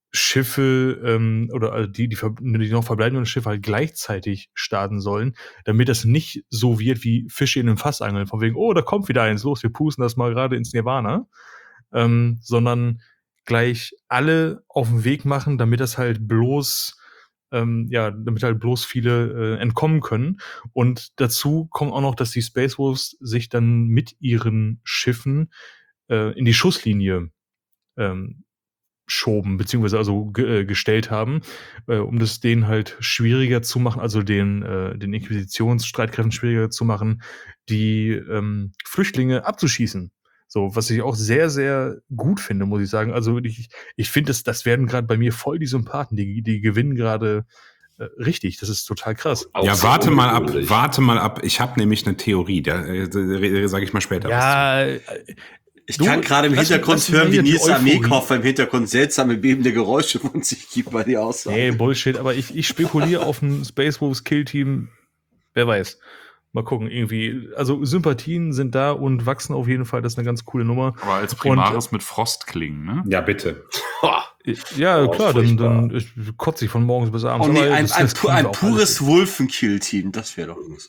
Schiffe oder die noch verbleibenden Schiffe halt gleichzeitig starten sollen, damit das nicht so wird wie Fische in einem Fass angeln, von wegen, oh, da kommt wieder eins, los, wir pusten das mal gerade ins Nirvana, sondern gleich alle auf den Weg machen, damit das halt bloß damit halt bloß viele entkommen können. Und dazu kommt auch noch, dass die Space Wolves sich dann mit ihren Schiffen in die Schusslinie schoben, beziehungsweise also gestellt haben, um das denen halt schwieriger zu machen, also den Inquisitionsstreitkräften schwieriger zu machen, die Flüchtlinge abzuschießen. So, was ich auch sehr, sehr gut finde, muss ich sagen. Also ich finde, das werden gerade bei mir voll die Sympathen, die gewinnen gerade richtig. Das ist total krass. Auch Ja, sehr warte ungewöhnlich. mal ab. Ich habe nämlich eine Theorie, da sage ich mal später was zu. Ich kann gerade im Hintergrund lass hören, wie mir die Nils Euphorie. Armeekoffer im Hintergrund seltsame bebende Geräusche von sich gibt bei der Aussage. Nee, Bullshit, aber ich spekuliere auf ein Space Wolves Kill-Team. Wer weiß. Mal gucken, irgendwie. Also Sympathien sind da und wachsen auf jeden Fall. Das ist eine ganz coole Nummer. Aber als Primaris mit Frostklingen, ne? Ja, bitte. Ja, Oh, klar, furchtbar. dann kotze ich von morgens bis abends. Oh nee, Aber ein kriegen wir auch pures Wolfen-Kill-Team, das wäre doch was.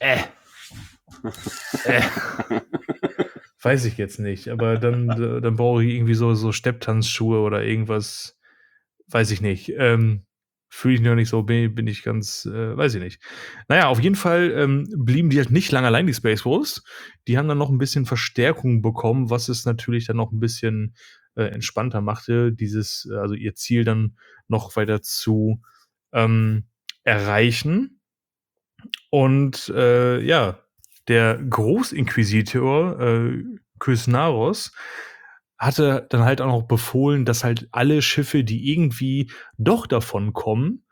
Weiß ich jetzt nicht, aber dann brauche ich irgendwie so Stepptanzschuhe oder irgendwas, weiß ich nicht. Fühle ich noch nicht so, bin ich ganz, weiß ich nicht. Naja, auf jeden Fall blieben die halt nicht lange allein, die Space Wolves. Die haben dann noch ein bisschen Verstärkung bekommen, was es natürlich dann noch ein bisschen entspannter machte, also ihr Ziel dann noch weiter zu erreichen. Und der Großinquisitor Kysnaros hatte dann halt auch noch befohlen, dass halt alle Schiffe, die irgendwie doch davon kommen,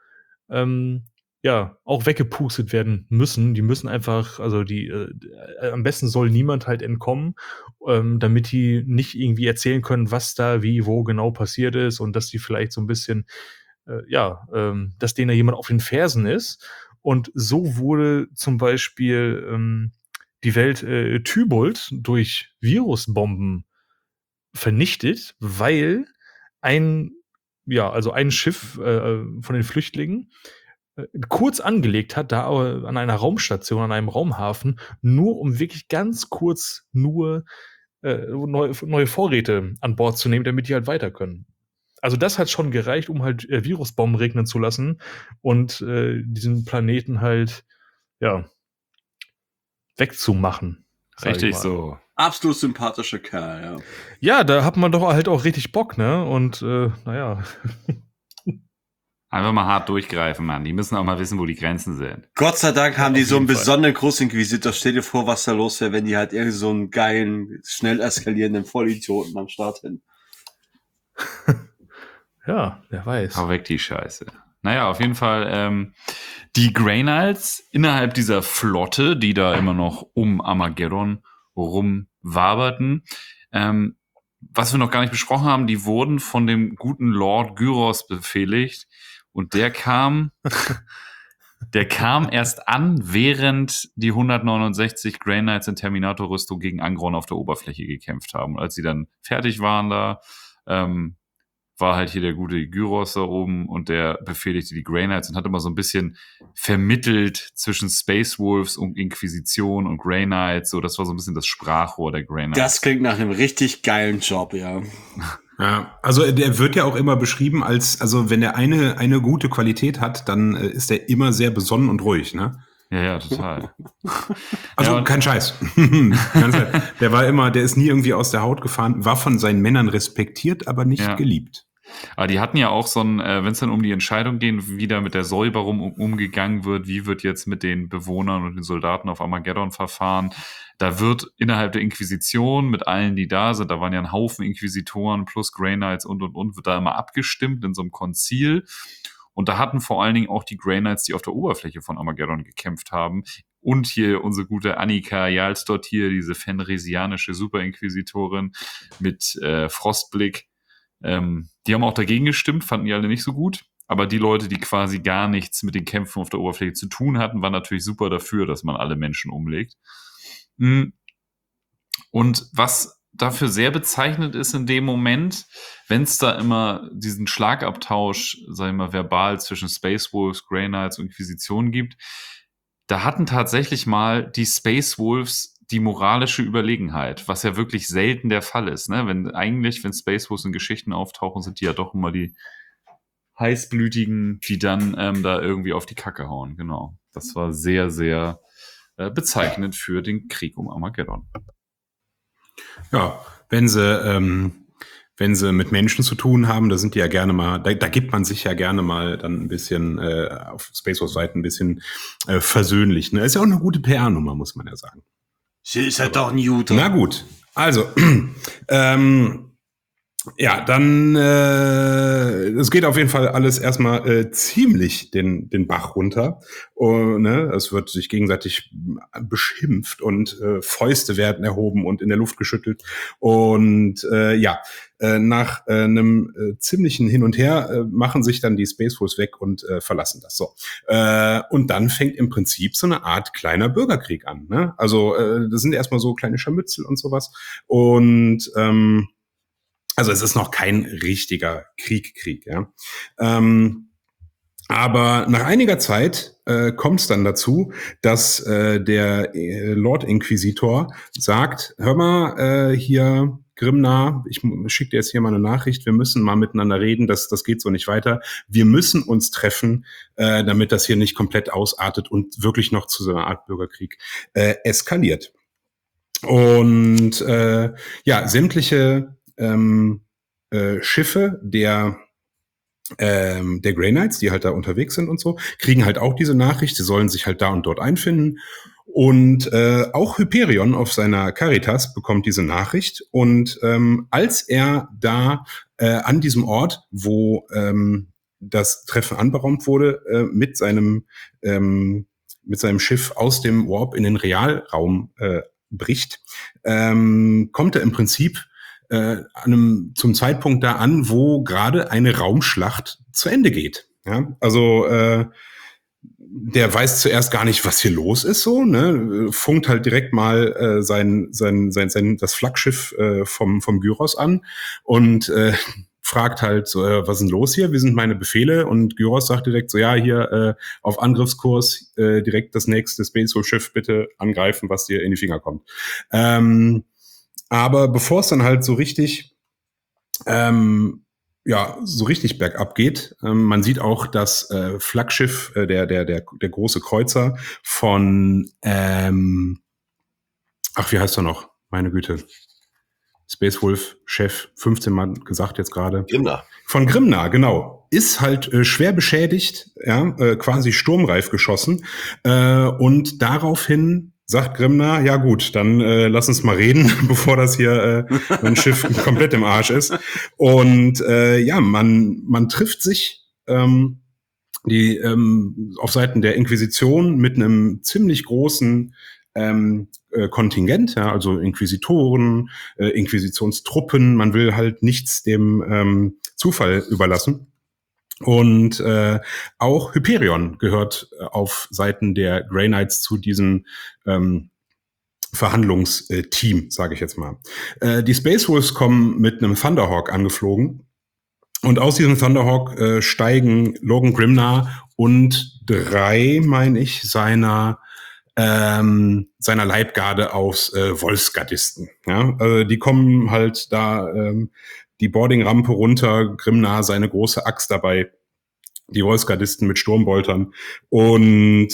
auch weggepustet werden müssen. Die müssen einfach, also am besten soll niemand halt entkommen, damit die nicht irgendwie erzählen können, was da wie wo genau passiert ist und dass die vielleicht so ein bisschen, dass denen da jemand auf den Fersen ist. Und so wurde zum Beispiel die Welt Tybolt durch Virusbomben vernichtet, weil ein Schiff von den Flüchtlingen kurz angelegt hat, da an einer Raumstation, an einem Raumhafen, nur um wirklich ganz kurz neue Vorräte an Bord zu nehmen, damit die halt weiter können. Also das hat schon gereicht, um halt Virusbomben regnen zu lassen und diesen Planeten halt, wegzumachen. sag ich Richtig mal. so. Absolut sympathischer Kerl, ja. Ja, da hat man doch halt auch richtig Bock, ne? Und naja. Einfach mal hart durchgreifen, Mann. Die müssen auch mal wissen, wo die Grenzen sind. Gott sei Dank haben die auf so einen jeden Fall. besonderen Großinquisitor. Stell dir vor, was da los wäre, wenn die halt irgendwie so einen geilen, schnell eskalierenden Vollidioten am Start hätten. Ja, wer weiß. Hau weg die Scheiße. Naja, auf jeden Fall die Grey Knights innerhalb dieser Flotte, die da immer noch um Armageddon rumwaberten. Was wir noch gar nicht besprochen haben, die wurden von dem guten Lord Gyros befehligt und der kam erst an, während die 169 Grey Knights in Terminator-Rüstung gegen Angron auf der Oberfläche gekämpft haben. Und als sie dann fertig waren da, war halt hier der gute Gyros da oben und der befehligte die Grey Knights und hat immer so ein bisschen vermittelt zwischen Space Wolves und Inquisition und Grey Knights. So, das war so ein bisschen das Sprachrohr der Grey Knights. Das klingt nach einem richtig geilen Job, ja. Ja, also der wird ja auch immer beschrieben also wenn er eine gute Qualität hat, dann ist er immer sehr besonnen und ruhig, ne? Ja, total. Also Ja, und- kein Scheiß. Ganz ehrlich. Der ist nie irgendwie aus der Haut gefahren, war von seinen Männern respektiert, aber nicht Ja. geliebt. Aber die hatten ja auch so ein, wenn es dann um die Entscheidung geht, wie da mit der Säuberung umgegangen wird, wie wird jetzt mit den Bewohnern und den Soldaten auf Armageddon verfahren. Da wird innerhalb der Inquisition mit allen, die da sind, da waren ja ein Haufen Inquisitoren plus Grey Knights und, wird da immer abgestimmt in so einem Konzil. Und da hatten vor allen Dingen auch die Grey Knights, die auf der Oberfläche von Armageddon gekämpft haben. Und hier unsere gute Annika Jalstott hier, diese fenrisianische Superinquisitorin mit Frostblick. Die haben auch dagegen gestimmt, fanden die alle nicht so gut. Aber die Leute, die quasi gar nichts mit den Kämpfen auf der Oberfläche zu tun hatten, waren natürlich super dafür, dass man alle Menschen umlegt. Und was dafür sehr bezeichnend ist in dem Moment, wenn es da immer diesen Schlagabtausch, sag ich mal, verbal zwischen Space Wolves, Grey Knights und Inquisition gibt, da hatten tatsächlich mal die Space Wolves die moralische Überlegenheit, was ja wirklich selten der Fall ist. Ne? Wenn Space Wolves in Geschichten auftauchen, sind die ja doch immer die heißblütigen, die dann da irgendwie auf die Kacke hauen. Genau. Das war sehr, sehr bezeichnend für den Krieg um Armageddon. Ja, wenn sie mit Menschen zu tun haben, da sind die ja gerne mal, da gibt man sich ja gerne mal dann ein bisschen auf Space Wars Seiten ein bisschen versöhnlich. Ne? Ist ja auch eine gute PR-Nummer, muss man ja sagen. Sie ist halt doch ein Jude. Na gut, also ja, dann es geht auf jeden Fall alles erstmal ziemlich den Bach runter. Ne? Es wird sich gegenseitig beschimpft und Fäuste werden erhoben und in der Luft geschüttelt. Und nach einem ziemlichen Hin und Her machen sich dann die Space Force weg und verlassen das. So. Und dann fängt im Prinzip so eine Art kleiner Bürgerkrieg an. Ne? Also das sind erstmal so kleine Scharmützel und sowas. Und also es ist noch kein richtiger Krieg, ja. Aber nach einiger Zeit kommt es dann dazu, dass der Lord Inquisitor sagt, hör mal, hier Grimnar, ich schicke dir jetzt hier mal eine Nachricht, wir müssen mal miteinander reden, das geht so nicht weiter. Wir müssen uns treffen, damit das hier nicht komplett ausartet und wirklich noch zu so einer Art Bürgerkrieg eskaliert. Und sämtliche Schiffe der Grey Knights, die halt da unterwegs sind und so, kriegen halt auch diese Nachricht, sie sollen sich halt da und dort einfinden. Und auch Hyperion auf seiner Caritas bekommt diese Nachricht. Und als er da an diesem Ort, wo das Treffen anberaumt wurde, mit seinem Schiff aus dem Warp in den Realraum bricht, kommt er im Prinzip zum Zeitpunkt da an, wo gerade eine Raumschlacht zu Ende geht. Ja? Also der weiß zuerst gar nicht, was hier los ist, so, ne? Funkt halt direkt mal das Flaggschiff vom Gyros an und fragt halt so, was ist denn los hier? Wie sind meine Befehle? Und Gyros sagt direkt so, ja, hier auf Angriffskurs direkt das nächste Space Wolf Schiff bitte angreifen, was dir in die Finger kommt. Aber bevor es dann halt so richtig bergab geht, man sieht auch das Flaggschiff, der große Kreuzer von wie heißt er noch? Meine Güte. Space Wolf Chef, 15 Mal gesagt jetzt gerade. Grimnar. Von Grimnar, genau. Ist halt schwer beschädigt, ja, quasi sturmreif geschossen. Und daraufhin sagt Grimnar, ja gut, dann lass uns mal reden, bevor das hier mein Schiff komplett im Arsch ist. Und man trifft sich auf Seiten der Inquisition mit einem ziemlich großen Kontingent, ja, also Inquisitoren, Inquisitionstruppen. Man will halt nichts dem Zufall überlassen. Und auch Hyperion gehört auf Seiten der Grey Knights zu diesem Verhandlungsteam, sage ich jetzt mal. Die Space Wolves kommen mit einem Thunderhawk angeflogen. Und aus diesem Thunderhawk steigen Logan Grimnar und 3, meine ich, seiner Leibgarde aus Wolfsgardisten. Ja? Also die kommen halt da die Boardingrampe runter, Grimnar seine große Axt dabei, die Wolfsgardisten mit Sturmboltern. Und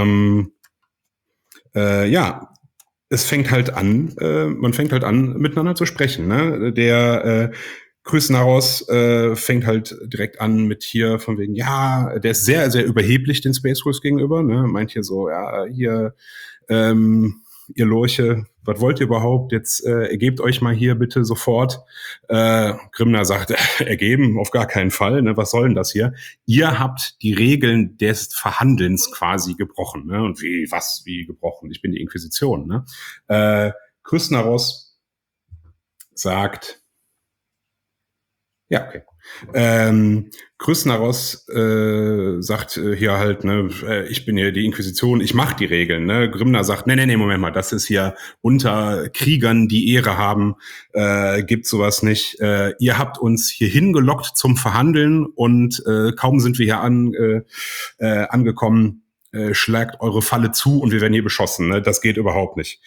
es fängt halt an, man fängt halt an, miteinander zu sprechen. Ne? Der Krysnaros fängt halt direkt an mit hier von wegen, ja, der ist sehr, sehr überheblich den Space Wolves gegenüber, ne? Meint hier so, ja, hier, ihr Lorche, was wollt ihr überhaupt? Jetzt ergebt euch mal hier bitte sofort. Grimnar sagt, ergeben, auf gar keinen Fall, ne? Was soll denn das hier? Ihr habt die Regeln des Verhandelns quasi gebrochen, ne? Und wie gebrochen? Ich bin die Inquisition, ne? Krysnaros sagt, Ja, okay. Krysnaros sagt hier halt, ne, ich bin hier die Inquisition, ich mach die Regeln. Ne? Grimnar sagt, nee, Moment mal, das ist hier unter Kriegern, die Ehre haben, gibt sowas nicht. Ihr habt uns hier hingelockt zum Verhandeln und kaum sind wir hier angekommen, schlagt eure Falle zu und wir werden hier beschossen. Ne? Das geht überhaupt nicht.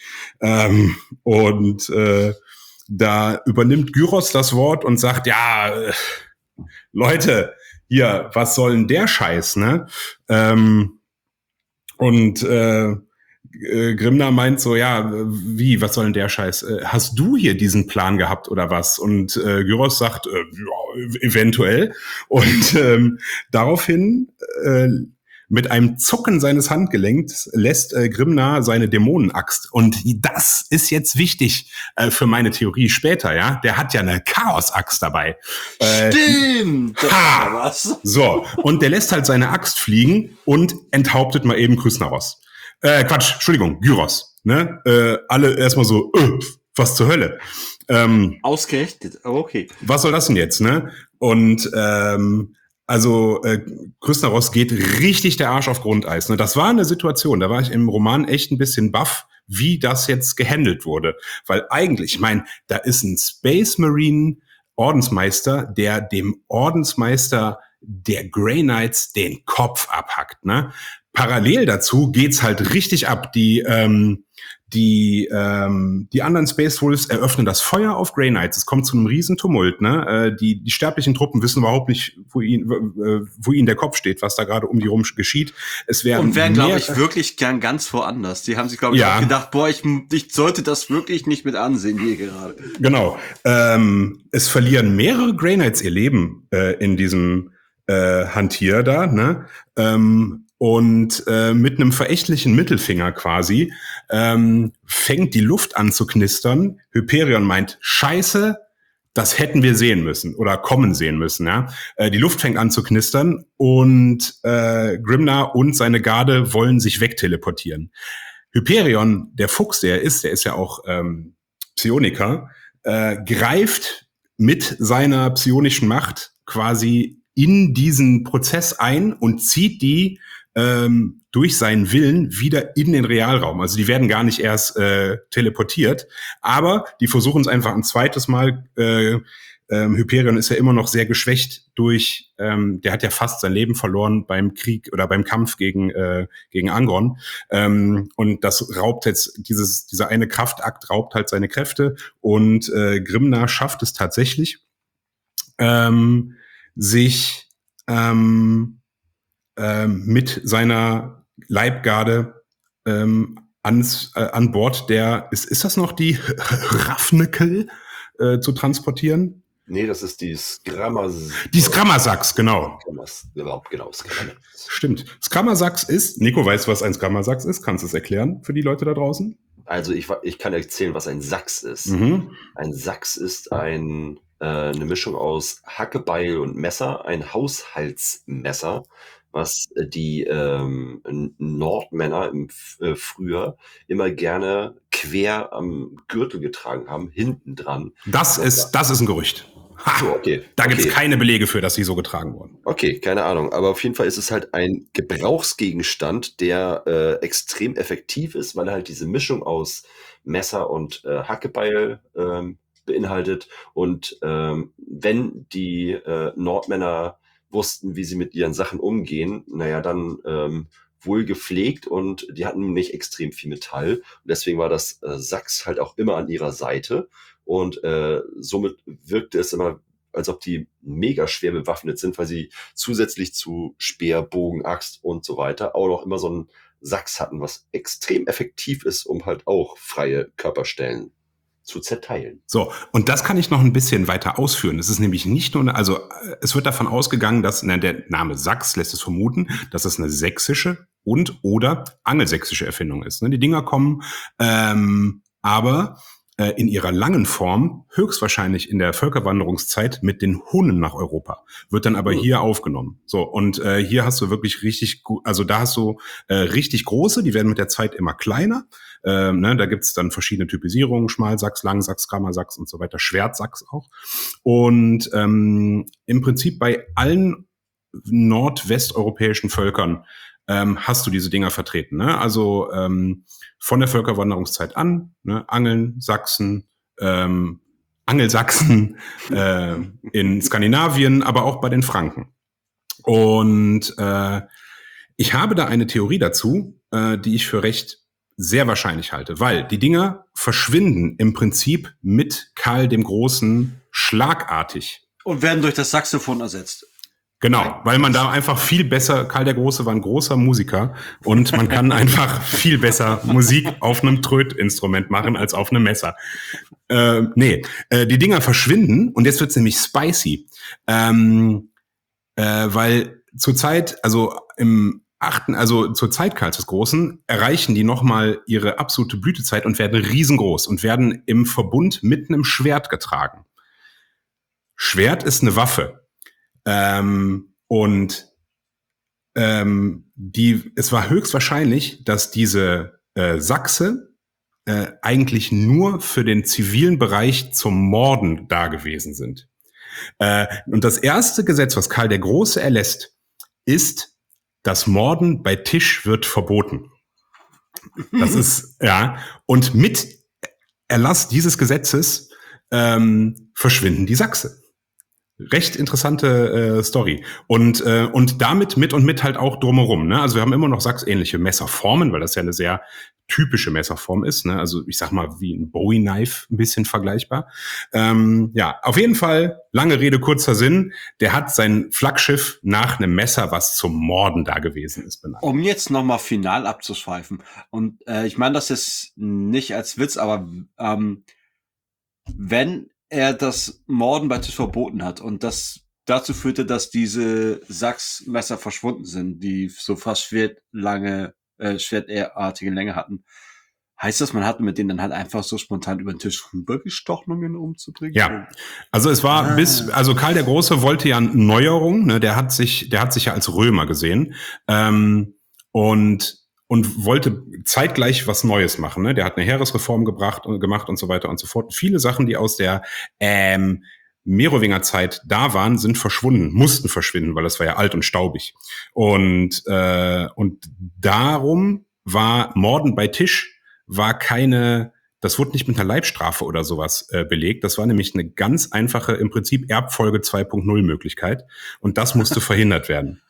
Da übernimmt Gyros das Wort und sagt, ja, Leute, hier, was soll denn der Scheiß, ne? Grimnar meint so, ja, wie, was soll denn der Scheiß? Hast du hier diesen Plan gehabt oder was? Und Gyros sagt, ja, eventuell. Und daraufhin mit einem Zucken seines Handgelenks lässt Grimnar seine Dämonenaxt. Und das ist jetzt wichtig für meine Theorie später, ja. Der hat ja eine Chaosaxt dabei. Stimmt! Das ha! war was. So, und der lässt halt seine Axt fliegen und enthauptet mal eben Krysnaros. Entschuldigung, Gyros. Ne? Alle erstmal so, was zur Hölle? Ausgerechnet, aber okay. Was soll das denn jetzt, ne? Und Krysnaros geht richtig der Arsch auf Grundeis. Ne? Das war eine Situation, da war ich im Roman echt ein bisschen baff, wie das jetzt gehandelt wurde. Weil eigentlich, ich meine, da ist ein Space Marine Ordensmeister, der dem Ordensmeister der Grey Knights den Kopf abhackt. Ne? Parallel dazu geht's halt richtig ab. Die anderen Space Wolves eröffnen das Feuer auf Grey Knights. Es kommt zu einem riesen Tumult. Ne? Die sterblichen Truppen wissen überhaupt nicht, wo ihnen der Kopf steht, was da gerade um die rum geschieht. Es werden und wären, glaube ich, wirklich gern ganz woanders. Die haben sich, glaube ich, auch gedacht, boah, ich sollte das wirklich nicht mit ansehen hier gerade. Genau. Es verlieren mehrere Grey Knights ihr Leben in diesem Hantier da. Ne? Und mit einem verächtlichen Mittelfinger quasi fängt die Luft an zu knistern. Hyperion meint, Scheiße, das hätten wir sehen müssen oder kommen sehen müssen. Ja? Die Luft fängt an zu knistern und Grimnar und seine Garde wollen sich wegteleportieren. Hyperion, der Fuchs, der ist ja auch Psioniker, greift mit seiner psionischen Macht quasi in diesen Prozess ein und zieht die durch seinen Willen wieder in den Realraum. Also die werden gar nicht erst teleportiert, aber die versuchen es einfach ein zweites Mal. Hyperion ist ja immer noch sehr geschwächt durch, der hat ja fast sein Leben verloren beim Krieg oder beim Kampf gegen Angron. Und das raubt jetzt, dieser eine Kraftakt raubt halt seine Kräfte und Grimnar schafft es tatsächlich, sich mit seiner Leibgarde an Bord der, ist das noch die Ravnikel zu transportieren? Nee, das ist die Skrammersax. Die Skrammersax, genau. Genau, Skrammersax. Stimmt. Skrammersax ist, Nico, weißt du, was ein Skrammersax ist? Kannst du es erklären für die Leute da draußen? Also ich kann erzählen, was ein Sachs ist. Mhm. Ein Sachs ist eine Mischung aus Hackebeil und Messer, ein Haushaltsmesser, was die Nordmänner im Frühjahr immer gerne quer am Gürtel getragen haben, hinten dran. Das ist ein Gerücht. Ha, so, okay. Da gibt's keine Belege für, dass sie so getragen wurden. Okay, keine Ahnung. Aber auf jeden Fall ist es halt ein Gebrauchsgegenstand, der extrem effektiv ist, weil er halt diese Mischung aus Messer und Hackebeil beinhaltet. Und wenn die Nordmänner wussten, wie sie mit ihren Sachen umgehen, naja, dann wohl gepflegt und die hatten nicht extrem viel Metall. Und deswegen war das Sachs halt auch immer an ihrer Seite. Und somit wirkte es immer, als ob die mega schwer bewaffnet sind, weil sie zusätzlich zu Speer, Bogen, Axt und so weiter auch noch immer so einen Sachs hatten, was extrem effektiv ist, um halt auch freie Körperstellen zu zerteilen. So, und das kann ich noch ein bisschen weiter ausführen. Es ist nämlich nicht nur, also es wird davon ausgegangen, dass der Name Sachs lässt es vermuten, dass es eine sächsische und oder angelsächsische Erfindung ist. Die Dinger kommen, aber in ihrer langen Form höchstwahrscheinlich in der Völkerwanderungszeit mit den Hunnen nach Europa, wird dann aber hier aufgenommen. So, und hier hast du wirklich richtig gut, also da hast du richtig große, die werden mit der Zeit immer kleiner. Da gibt's dann verschiedene Typisierungen, Schmalsachs, Langsachs, Kammersachs und so weiter, Schwertsachs auch. Und im Prinzip bei allen nordwesteuropäischen Völkern hast du diese Dinger vertreten. Ne? Also von der Völkerwanderungszeit an, ne? Angeln, Sachsen, Angelsachsen in Skandinavien, aber auch bei den Franken. Und ich habe da eine Theorie dazu, die ich für recht sehr wahrscheinlich halte, weil die Dinger verschwinden im Prinzip mit Karl dem Großen schlagartig. Und werden durch das Saxophon ersetzt. Genau, weil man da einfach viel besser, Karl der Große war ein großer Musiker und man kann einfach viel besser Musik auf einem Trötinstrument machen als auf einem Messer. Die Dinger verschwinden und jetzt wird's nämlich spicy, weil zur Zeit, zur Zeit Karls des Großen, erreichen die nochmal ihre absolute Blütezeit und werden riesengroß und werden im Verbund mit einem Schwert getragen. Schwert ist eine Waffe. Es war höchstwahrscheinlich, dass diese Sachse eigentlich nur für den zivilen Bereich zum Morden da gewesen sind. Und das erste Gesetz, was Karl der Große erlässt, ist, das Morden bei Tisch wird verboten. Das ist, und mit Erlass dieses Gesetzes verschwinden die Sachse. Recht interessante Story. Und damit mit halt auch drumherum. Ne? Also wir haben immer noch sachsähnliche Messerformen, weil das ja eine sehr typische Messerform ist. Ne? Also ich sag mal wie ein Bowie-Knife, ein bisschen vergleichbar. Auf jeden Fall, lange Rede, kurzer Sinn. Der hat sein Flaggschiff nach einem Messer, was zum Morden da gewesen ist, benannt. Um jetzt nochmal final abzuschweifen. Und ich meine das jetzt nicht als Witz, aber wenn er das Morden bei Tisch verboten hat und das dazu führte, dass diese Sachsmesser verschwunden sind, die so fast schwertartige Länge hatten. Heißt das, man hat mit denen dann halt einfach so spontan über den Tisch rübergestochen, um ihn umzubringen? Ja, also es war Karl der Große wollte ja Neuerung, ne? Der hat sich ja als Römer gesehen und wollte zeitgleich was Neues machen. Ne? Der hat eine Heeresreform gemacht und so weiter und so fort. Viele Sachen, die aus der Merowinger Zeit da waren, mussten verschwinden, weil das war ja alt und staubig. Und darum war Morden bei Tisch das wurde nicht mit einer Leibstrafe oder sowas belegt. Das war nämlich eine ganz einfache, im Prinzip Erbfolge 2.0 Möglichkeit. Und das musste verhindert werden.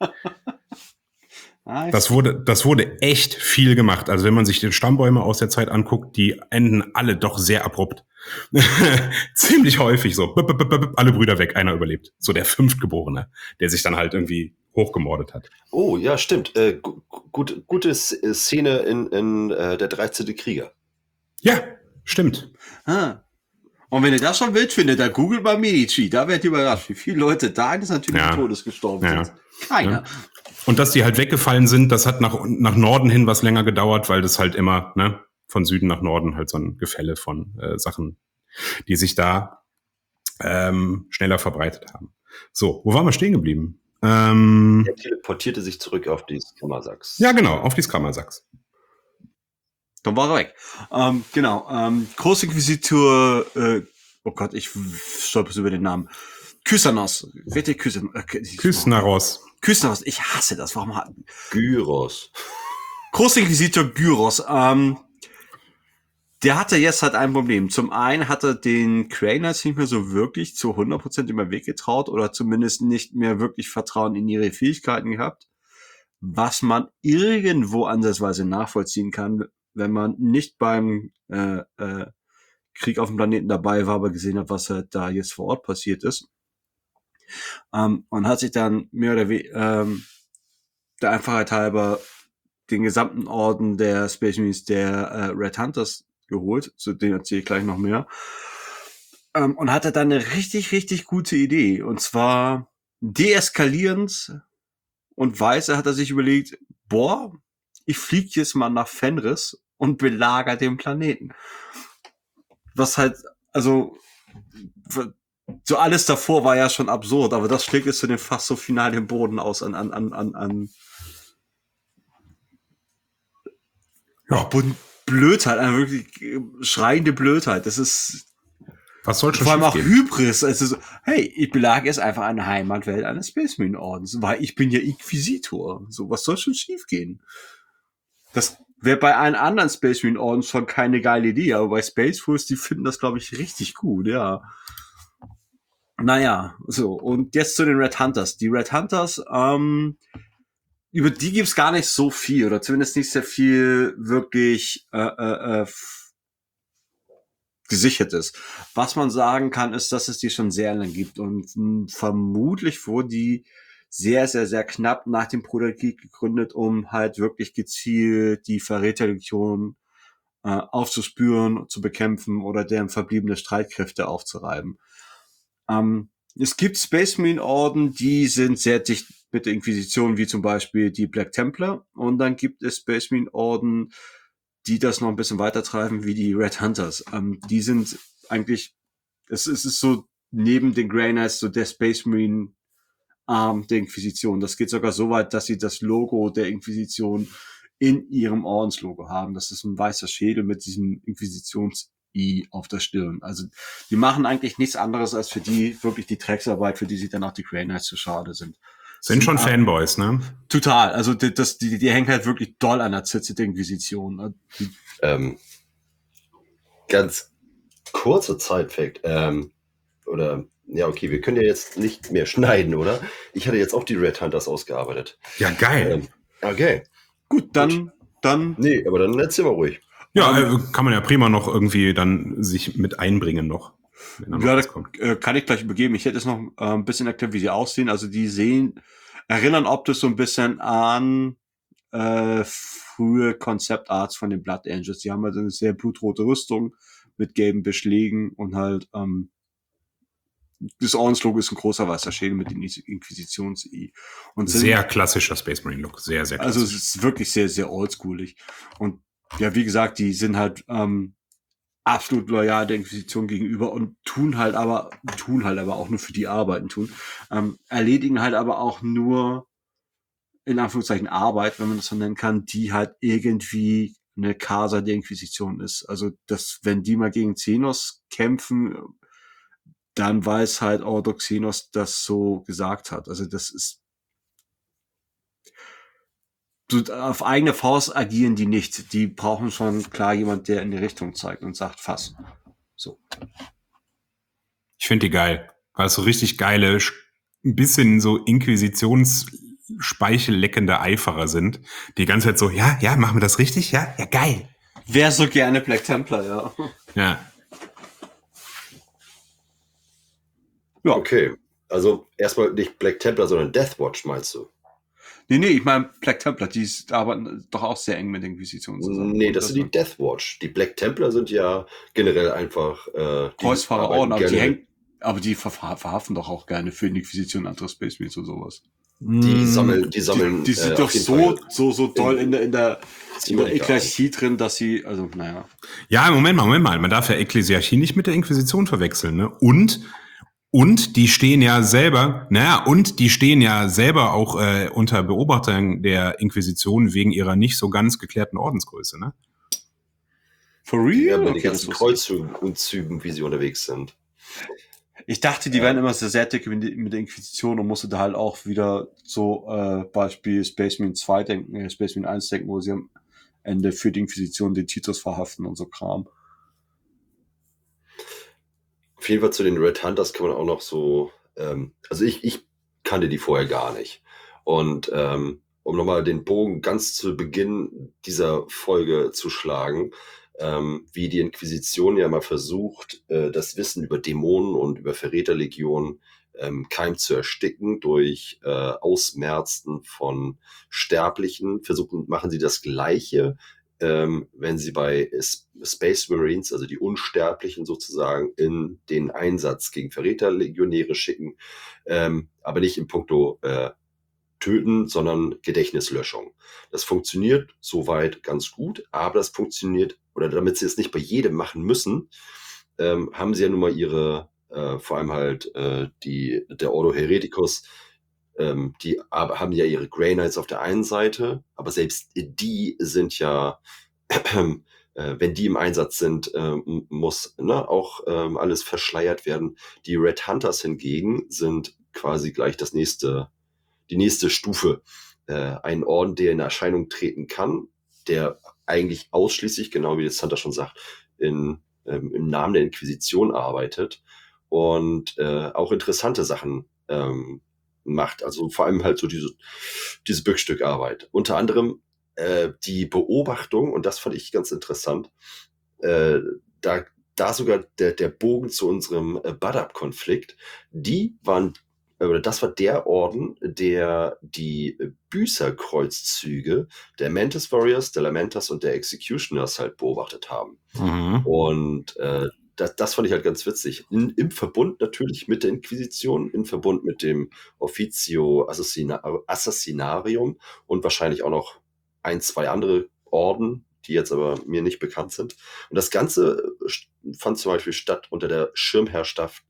Das wurde echt viel gemacht. Also wenn man sich die Stammbäume aus der Zeit anguckt, die enden alle doch sehr abrupt. Ziemlich häufig so. Alle Brüder weg, einer überlebt. So der Fünftgeborene, der sich dann halt irgendwie hochgemordet hat. Oh, ja, stimmt. Gute Szene in der 13. Krieger. Ja, stimmt. Und wenn ihr das schon wild findet, dann googelt mal Medici. Da werdet ihr überrascht, wie viele Leute da eines natürlichen Todes gestorben sind. Keiner. Ja. Und dass die halt weggefallen sind, das hat nach Norden hin was länger gedauert, weil das halt immer von Süden nach Norden halt so ein Gefälle von Sachen, die sich da schneller verbreitet haben. So, wo waren wir stehen geblieben? Er teleportierte sich zurück auf die Kammersachs. Ja, genau, auf die Kammersachs. Dann war er weg. Großinquisitor, oh Gott, ich stolper über den Namen. Kysanos. Kysnaros. Kysnaros, ich hasse das. Warum hat Gyros. Großinquisitor Gyros. Der hatte jetzt halt ein Problem. Zum einen hat er den Craners nicht mehr so wirklich zu 100% über Weg getraut oder zumindest nicht mehr wirklich Vertrauen in ihre Fähigkeiten gehabt, was man irgendwo ansatzweise nachvollziehen kann, wenn man nicht beim Krieg auf dem Planeten dabei war, aber gesehen hat, was halt da jetzt vor Ort passiert ist. Und hat sich dann mehr oder weniger der Einfachheit halber den gesamten Orden der Space Marines der Red Hunters geholt, zu denen erzähle ich gleich noch mehr, und hatte dann eine richtig, richtig gute Idee, und zwar deeskalierend und weise hat er sich überlegt, ich fliege jetzt mal nach Fenris und belagere den Planeten. was halt, also so alles davor war ja schon absurd, aber das schlägt jetzt zu dem fast so final den Boden aus an Ja. Blödheit, eine wirklich schreiende Blödheit. Das ist Was soll schon vor allem auch schiefgehen? Hybris. Es ist so, hey, ich belage jetzt einfach eine Heimatwelt eines Space Marine Ordens, weil ich bin ja Inquisitor. So, was soll schon schiefgehen? Das wäre bei allen anderen Space Marine Orden schon keine geile Idee, aber bei Space Force, die finden das, glaube ich, richtig gut, ja. Naja, so, und jetzt zu den Red Hunters. Die Red Hunters, über die gibt's gar nicht so viel, oder zumindest nicht sehr viel wirklich gesichert ist. Was man sagen kann, ist, dass es die schon sehr lange gibt und vermutlich wurden die sehr, sehr, sehr knapp nach dem Bruderkrieg gegründet, um halt wirklich gezielt die Verräterlegion aufzuspüren, zu bekämpfen oder deren verbliebene Streitkräfte aufzureiben. Es gibt Space Marine Orden, die sind sehr dicht mit der Inquisition, wie zum Beispiel die Black Templar. Und dann gibt es Space Marine Orden, die das noch ein bisschen weiter treiben, wie die Red Hunters. Die sind eigentlich, es ist so neben den Grey Knights so der Space Marine Arm der Inquisition. Das geht sogar so weit, dass sie das Logo der Inquisition in ihrem Ordenslogo haben. Das ist ein weißer Schädel mit diesem Inquisitions-I auf der Stirn. Also die machen eigentlich nichts anderes als für die wirklich die Drecksarbeit, für die sich dann auch die Grey Knights zu schade sind. Sind schon Fanboys, ne? Total. Also die hängen halt wirklich doll an der Zitze der Inquisition. Ganz kurzer Zeitfact. Oder, ja, okay, wir können ja jetzt nicht mehr schneiden, oder? Ich hatte jetzt auch die Red Hunters ausgearbeitet. Ja, geil. Okay. Gut, dann. Nee, aber dann erzähl mal ruhig. Ja, kann man ja prima noch irgendwie dann sich mit einbringen noch. Wenn dann noch Ja, was kommt. kann ich gleich übergeben. Ich hätte jetzt noch ein bisschen erklärt, wie sie aussehen. Also die erinnern optisch so ein bisschen an frühe Konzeptarts von den Blood Angels. Die haben halt eine sehr blutrote Rüstung mit gelben Beschlägen und halt das Ordenslogo ist ein großer weißer Schädel mit dem Inquisitions-I. Und Sehr klassischer Space Marine Look. Sehr, sehr klassisch. also es ist wirklich sehr, sehr oldschoolig. Und ja, wie gesagt, die sind halt absolut loyal der Inquisition gegenüber und tun halt aber auch nur für die Arbeiten erledigen halt aber auch nur in Anführungszeichen Arbeit, wenn man das so nennen kann, die halt irgendwie eine Casa der Inquisition ist. Also wenn die mal gegen Xenos kämpfen, dann weiß halt auch Xenos das so gesagt hat. Also das ist auf eigene Faust agieren die nicht. Die brauchen schon klar jemand, der in die Richtung zeigt und sagt, fass. So. Ich finde die geil. Weil es so richtig geile, ein bisschen so Inquisitionsspeichelleckende Eiferer sind. Die ganze Zeit so, ja, machen wir das richtig? Ja, geil. Wer so gerne Black Templar, ja. Ja. Ja. Okay. Also erstmal nicht Black Templar, sondern Deathwatch, meinst du? Nee, ich meine Black Templar, die arbeiten doch auch sehr eng mit der Inquisition zusammen. Nee, das sind die Deathwatch. Die Black Templar sind ja generell einfach Kreuzfahrerorden, aber die verhaften doch auch gerne für die Inquisition andere Space Marines und sowas. Die sammeln. Die sind doch so doll in der Ekklesiarchie drin, dass sie, also naja. Ja, Moment mal. Man darf ja Ekklesiarchie nicht mit der Inquisition verwechseln, ne? Und die stehen ja selber, auch unter Beobachtern der Inquisition wegen ihrer nicht so ganz geklärten Ordensgröße, ne? For real? Ja, mit Okay, den ganzen Kreuzzügen und Zügen, wie sie unterwegs sind. Ich dachte, die werden immer sehr dick mit der Inquisition und musste da halt auch wieder so Beispiel Space Marine 2 denken, Space Marine 1 denken, wo sie am Ende für die Inquisition den Titus verhaften und so Kram. Auf jeden Fall zu den Red Hunters kann man auch noch so, also ich kannte die vorher gar nicht. Und um nochmal den Bogen ganz zu Beginn dieser Folge zu schlagen, wie die Inquisition ja mal versucht, das Wissen über Dämonen und über Verräterlegionen keim zu ersticken durch Ausmerzen von Sterblichen. Machen sie das Gleiche, wenn sie bei Space Marines, also die Unsterblichen sozusagen, in den Einsatz gegen Verräterlegionäre schicken, aber nicht in puncto Töten, sondern Gedächtnislöschung. Das funktioniert soweit ganz gut, aber das funktioniert, oder damit sie es nicht bei jedem machen müssen, haben sie ja nun mal ihre, vor allem halt der Ordo Hereticus, die haben ja ihre Grey Knights auf der einen Seite, aber selbst die sind ja, wenn die im Einsatz sind, muss auch alles verschleiert werden. Die Red Hunters hingegen sind quasi gleich die nächste Stufe. Ein Orden, der in Erscheinung treten kann, der eigentlich ausschließlich, genau wie das Hunter schon sagt, im Namen der Inquisition arbeitet und auch interessante Sachen macht. Also vor allem halt so diese Bückstückarbeit. Unter anderem die Beobachtung, und das fand ich ganz interessant, da sogar der Bogen zu unserem Badab-Konflikt, das war der Orden, der die Büßerkreuzzüge der Mantis Warriors, der Lamentas und der Executioners halt beobachtet haben. Und das fand ich halt ganz witzig. Im Verbund natürlich mit der Inquisition, im Verbund mit dem Officio Assassinarium und wahrscheinlich auch noch 1, 2 andere Orden, die jetzt aber mir nicht bekannt sind. Und das Ganze fand zum Beispiel statt unter der Schirmherrschaft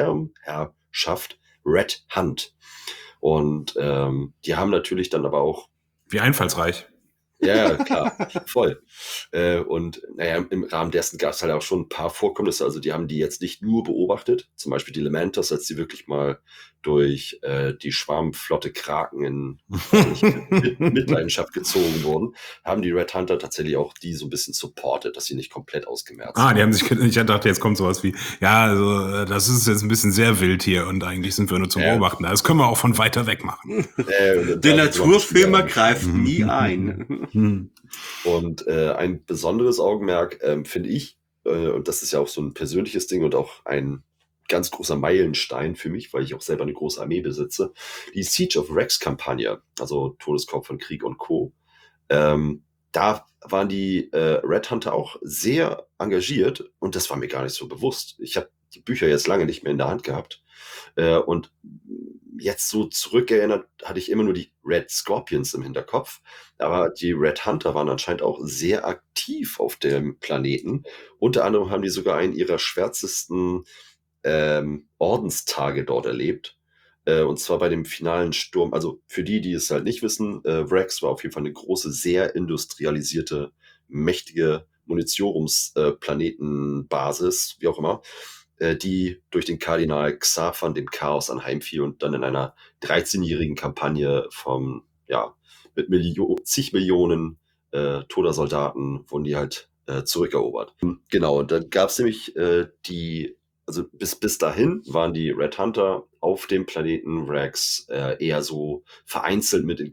Red Hunt. Und die haben natürlich dann aber auch... Wie einfallsreich. Ja, klar, voll. Und naja, im Rahmen dessen gab es halt auch schon ein paar Vorkommnisse. Also die haben die jetzt nicht nur beobachtet, zum Beispiel die Lamentas, als die wirklich mal durch die Schwarmflotte Kraken in Mitleidenschaft gezogen wurden, haben die Red Hunter tatsächlich auch die so ein bisschen supportet, dass sie nicht komplett ausgemerzt sind. Die haben sich, ich dachte, jetzt kommt sowas wie, ja, also das ist jetzt ein bisschen sehr wild hier und eigentlich sind wir nur zum Beobachten. Das können wir auch von weiter weg machen. Der Naturfilmer greift nie ein. Und ein besonderes Augenmerk finde ich, und das ist ja auch so ein persönliches Ding und auch ein ganz großer Meilenstein für mich, weil ich auch selber eine große Armee besitze, die Siege of Rex-Kampagne, also Todeskorb von Krieg und Co. Da waren die Red Hunter auch sehr engagiert und das war mir gar nicht so bewusst. Ich habe die Bücher jetzt lange nicht mehr in der Hand gehabt und jetzt so zurückerinnert hatte ich immer nur die Red Scorpions im Hinterkopf, aber die Red Hunter waren anscheinend auch sehr aktiv auf dem Planeten. Unter anderem haben die sogar einen ihrer schwärzesten Ordenstage dort erlebt. Und zwar bei dem finalen Sturm. Also für die es halt nicht wissen, Vrax war auf jeden Fall eine große, sehr industrialisierte, mächtige Munitiorumsplanetenbasis, wie auch immer, die durch den Kardinal Xafan dem Chaos anheimfiel und dann in einer 13-jährigen Kampagne mit zig Millionen toter Soldaten wurden die halt zurückerobert. Genau, und dann gab es nämlich also bis dahin waren die Red Hunter auf dem Planeten Vrax eher so vereinzelt mit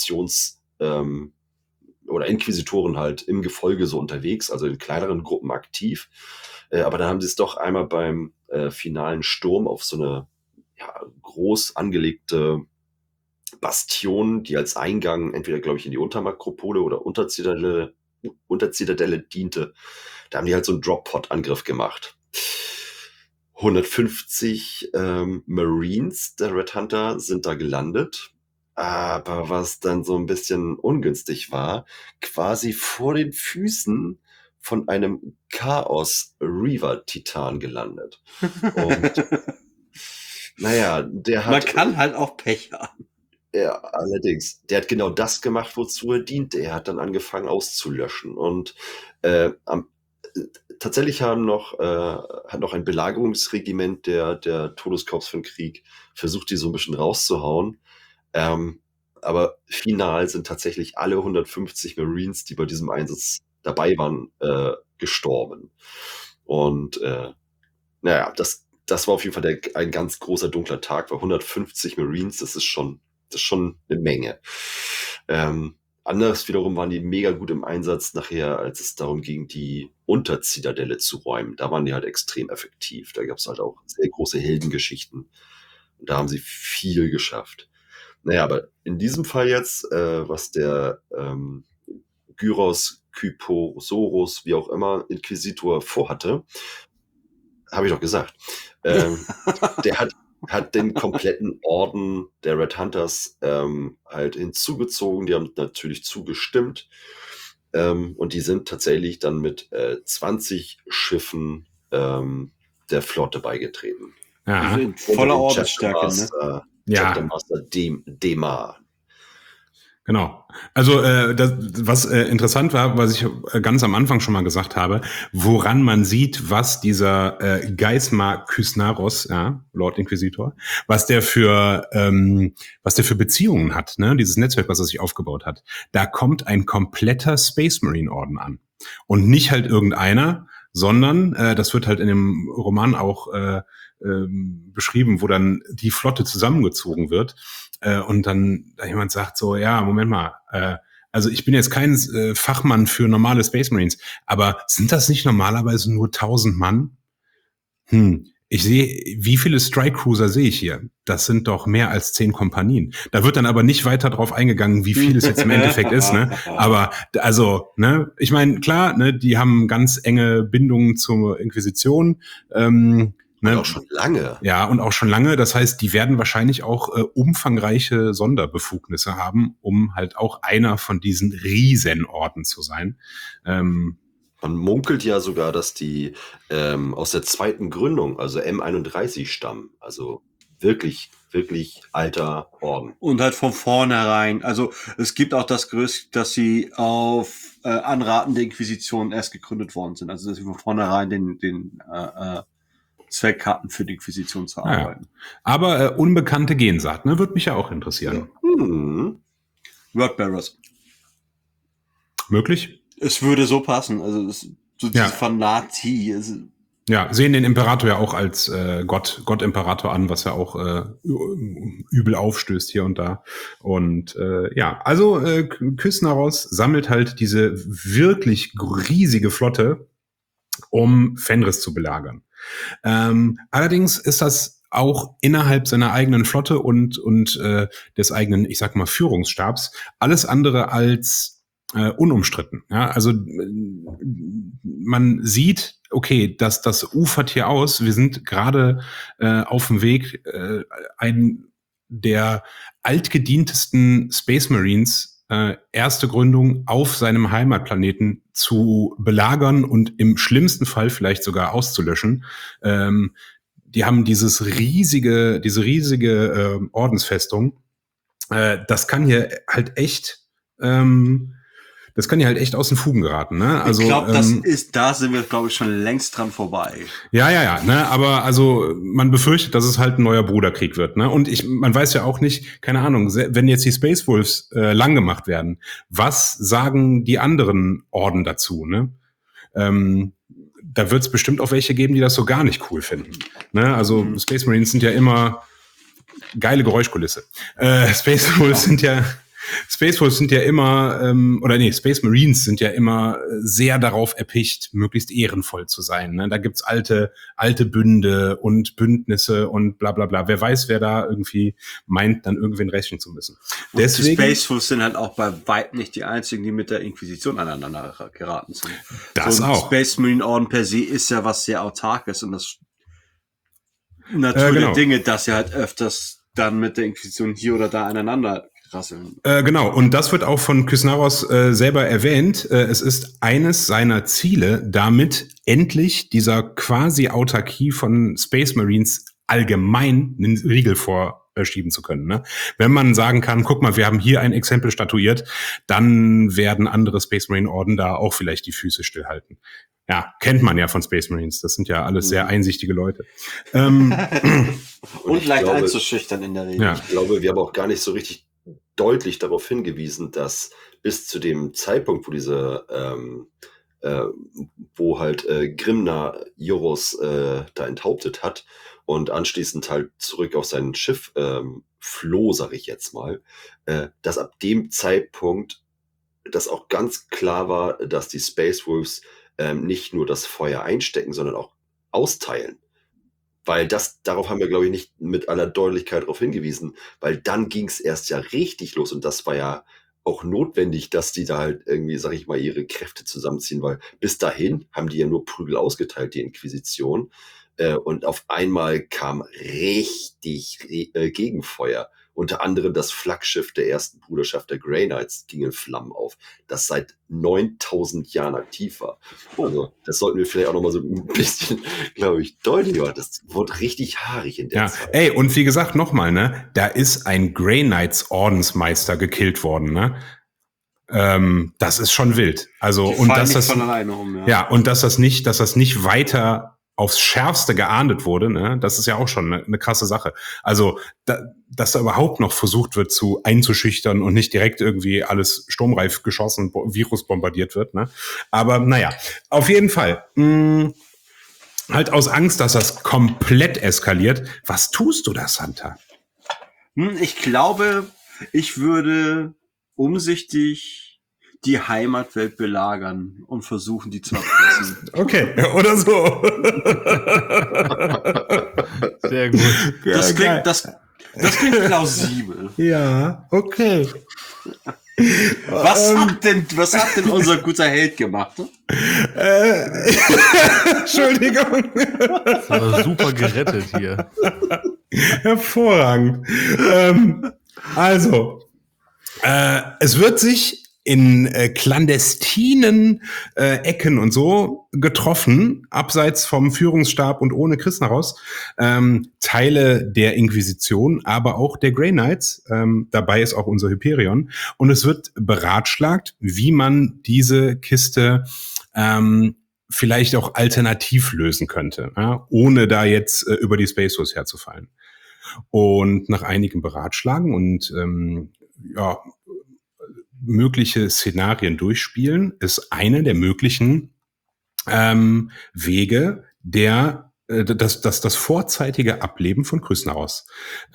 oder Inquisitoren halt im Gefolge so unterwegs, also in kleineren Gruppen aktiv. Aber dann haben sie es doch einmal beim finalen Sturm auf so eine groß angelegte Bastion, die als Eingang entweder, glaube ich, in die Untermakropole oder Unterzitadelle diente. Da haben die halt so einen Drop-Pod-Angriff gemacht. 150 Marines der Red Hunter sind da gelandet. Aber was dann so ein bisschen ungünstig war, quasi vor den Füßen von einem Chaos Reaver Titan gelandet. Und naja, Man kann halt auch Pech haben. Ja, allerdings. Der hat genau das gemacht, wozu er diente. Er hat dann angefangen auszulöschen. Und tatsächlich hat noch ein Belagerungsregiment der Todeskorps von Krieg versucht, die so ein bisschen rauszuhauen. Aber final sind tatsächlich alle 150 Marines, die bei diesem Einsatz dabei waren, gestorben. Und naja, das war auf jeden Fall ein ganz großer dunkler Tag, weil 150 Marines, das ist schon eine Menge. Anders wiederum waren die mega gut im Einsatz nachher, als es darum ging, die Unterzitadelle zu räumen. Da waren die halt extrem effektiv. Da gab es halt auch sehr große Heldengeschichten. Und da haben sie viel geschafft. Naja, aber in diesem Fall jetzt, was der Gyros, Kyposoros, wie auch immer, Inquisitor vorhatte, habe ich doch gesagt. Der hat den kompletten Orden der Red Hunters halt hinzugezogen. Die haben natürlich zugestimmt. Und die sind tatsächlich dann mit 20 Schiffen der Flotte beigetreten. Ja, In voller Ordensstärke, ne? Ja. Chapter Master Demar. Genau. Also was interessant war, was ich ganz am Anfang schon mal gesagt habe, woran man sieht, was dieser Geismar Kysnaros, ja, Lord Inquisitor, was der für Beziehungen hat, ne, dieses Netzwerk, was er sich aufgebaut hat. Da kommt ein kompletter Space Marine Orden an und nicht halt irgendeiner, sondern das wird halt in dem Roman auch beschrieben, wo dann die Flotte zusammengezogen wird. Und dann da jemand sagt so, ja, Moment mal, also ich bin jetzt kein Fachmann für normale Space Marines, aber sind das nicht normalerweise nur 1000 Mann? Ich sehe, wie viele Strike Cruiser sehe ich hier? Das sind doch mehr als 10 Kompanien. Da wird dann aber nicht weiter drauf eingegangen, wie viel es jetzt im Endeffekt ist, ne? Aber also, ne, ich meine, klar, ne, die haben ganz enge Bindungen zur Inquisition. Und auch schon lange. Ja, und auch schon lange. Das heißt, die werden wahrscheinlich auch umfangreiche Sonderbefugnisse haben, um halt auch einer von diesen Riesenorden zu sein. Man munkelt ja sogar, dass die aus der zweiten Gründung, also M31, stammen. Also wirklich, wirklich alter Orden. Und halt von vornherein. Also es gibt auch das Gerücht, dass sie auf Anraten der Inquisition erst gegründet worden sind. Also dass sie von vornherein den Zweck hatten, für die Inquisition zu arbeiten. Ja. Aber unbekannte Gensaat, ne, würde mich ja auch interessieren. Wordbearers. Möglich? Es würde so passen. Also so diese Fanatie. Ja, sehen den Imperator ja auch als Gott-Imperator an, was ja auch übel aufstößt hier und da. Und ja, also Kysnaros sammelt halt diese wirklich riesige Flotte, um Fenris zu belagern. Allerdings ist das auch innerhalb seiner eigenen Flotte und des eigenen, ich sag mal, Führungsstabs alles andere als unumstritten. Ja, also man sieht, okay, das ufert hier aus. Wir sind gerade auf dem Weg, einen der altgedientesten Space Marines erste Gründung auf seinem Heimatplaneten zu belagern und im schlimmsten Fall vielleicht sogar auszulöschen. Die haben diese riesige Ordensfestung. Das kann hier halt echt aus den Fugen geraten, ne? Also, ich glaube, da sind wir, glaube ich, schon längst dran vorbei. Ja, ne? Aber also man befürchtet, dass es halt ein neuer Bruderkrieg wird, ne? Und man weiß ja auch nicht, keine Ahnung, wenn jetzt die Space Wolves lang gemacht werden, was sagen die anderen Orden dazu, ne? Da wird es bestimmt auch welche geben, die das so gar nicht cool finden, ne? Also Space Marines sind ja immer geile Geräuschkulisse. Space Wolves sind ja immer, Space Marines sind ja immer sehr darauf erpicht, möglichst ehrenvoll zu sein. Ne? Da gibt's alte Bünde und Bündnisse und bla bla bla. Wer weiß, wer da irgendwie meint, dann irgendwen rächen zu müssen. Und deswegen, die Space Wolves sind halt auch bei weitem nicht die einzigen, die mit der Inquisition aneinander geraten sind. Das so auch. Space Marine Orden per se ist ja was sehr Autarkes und das natürlich Dinge, dass sie halt öfters dann mit der Inquisition hier oder da aneinander rasseln. Genau, und das wird auch von Kysnaros selber erwähnt. Es ist eines seiner Ziele, damit endlich dieser quasi Autarkie von Space Marines allgemein einen Riegel vorschieben zu können. Ne? Wenn man sagen kann, guck mal, wir haben hier ein Exempel statuiert, dann werden andere Space Marine Orden da auch vielleicht die Füße stillhalten. Ja, kennt man ja von Space Marines. Das sind ja alles sehr einsichtige Leute. Und leicht einzuschüchtern in der Regel. Ja. Ich glaube, wir haben auch gar nicht so richtig deutlich darauf hingewiesen, dass bis zu dem Zeitpunkt, wo halt Grimna Joros da enthauptet hat und anschließend halt zurück auf sein Schiff floh, sag ich jetzt mal, dass ab dem Zeitpunkt das auch ganz klar war, dass die Space Wolves nicht nur das Feuer einstecken, sondern auch austeilen. Weil darauf haben wir, glaube ich, nicht mit aller Deutlichkeit darauf hingewiesen, weil dann ging es erst ja richtig los und das war ja auch notwendig, dass die da halt irgendwie, sag ich mal, ihre Kräfte zusammenziehen, weil bis dahin haben die ja nur Prügel ausgeteilt, die Inquisition, und auf einmal kam richtig Gegenfeuer Unter anderem das Flaggschiff der ersten Bruderschaft der Grey Knights ging in Flammen auf, das seit 9000 Jahren aktiv war. Also, das sollten wir vielleicht auch noch mal so ein bisschen, glaube ich, deutlicher machen. Das wurde richtig haarig in der Zeit. Ey, und wie gesagt, nochmal, ne, da ist ein Grey Knights Ordensmeister gekillt worden, ne? Das ist schon wild. Also, Die und fallen dass nicht das, von alleine um, ja, und dass das nicht weiter aufs Schärfste geahndet wurde, ne, das ist ja auch schon eine krasse Sache. Also, dass da überhaupt noch versucht wird, einzuschüchtern und nicht direkt irgendwie alles sturmreif geschossen, Virus bombardiert wird, ne. Aber naja, auf jeden Fall. Halt aus Angst, dass das komplett eskaliert. Was tust du da, Santa? Ich glaube, ich würde umsichtig die Heimatwelt belagern und versuchen, die zu erpressen. Okay, oder so. Sehr gut. Das klingt plausibel. Ja, okay. Was hat denn unser guter Held gemacht? Entschuldigung. Das war super gerettet hier. Hervorragend. Also, es wird sich in clandestinen Ecken und so getroffen, abseits vom Führungsstab und ohne Christen heraus, Teile der Inquisition, aber auch der Grey Knights. Dabei ist auch unser Hyperion. Und es wird beratschlagt, wie man diese Kiste vielleicht auch alternativ lösen könnte, ja, ohne da jetzt über die Space Force herzufallen. Und nach einigen Beratschlagen und mögliche Szenarien durchspielen, ist eine der möglichen Wege das vorzeitige Ableben von Krüsnaros.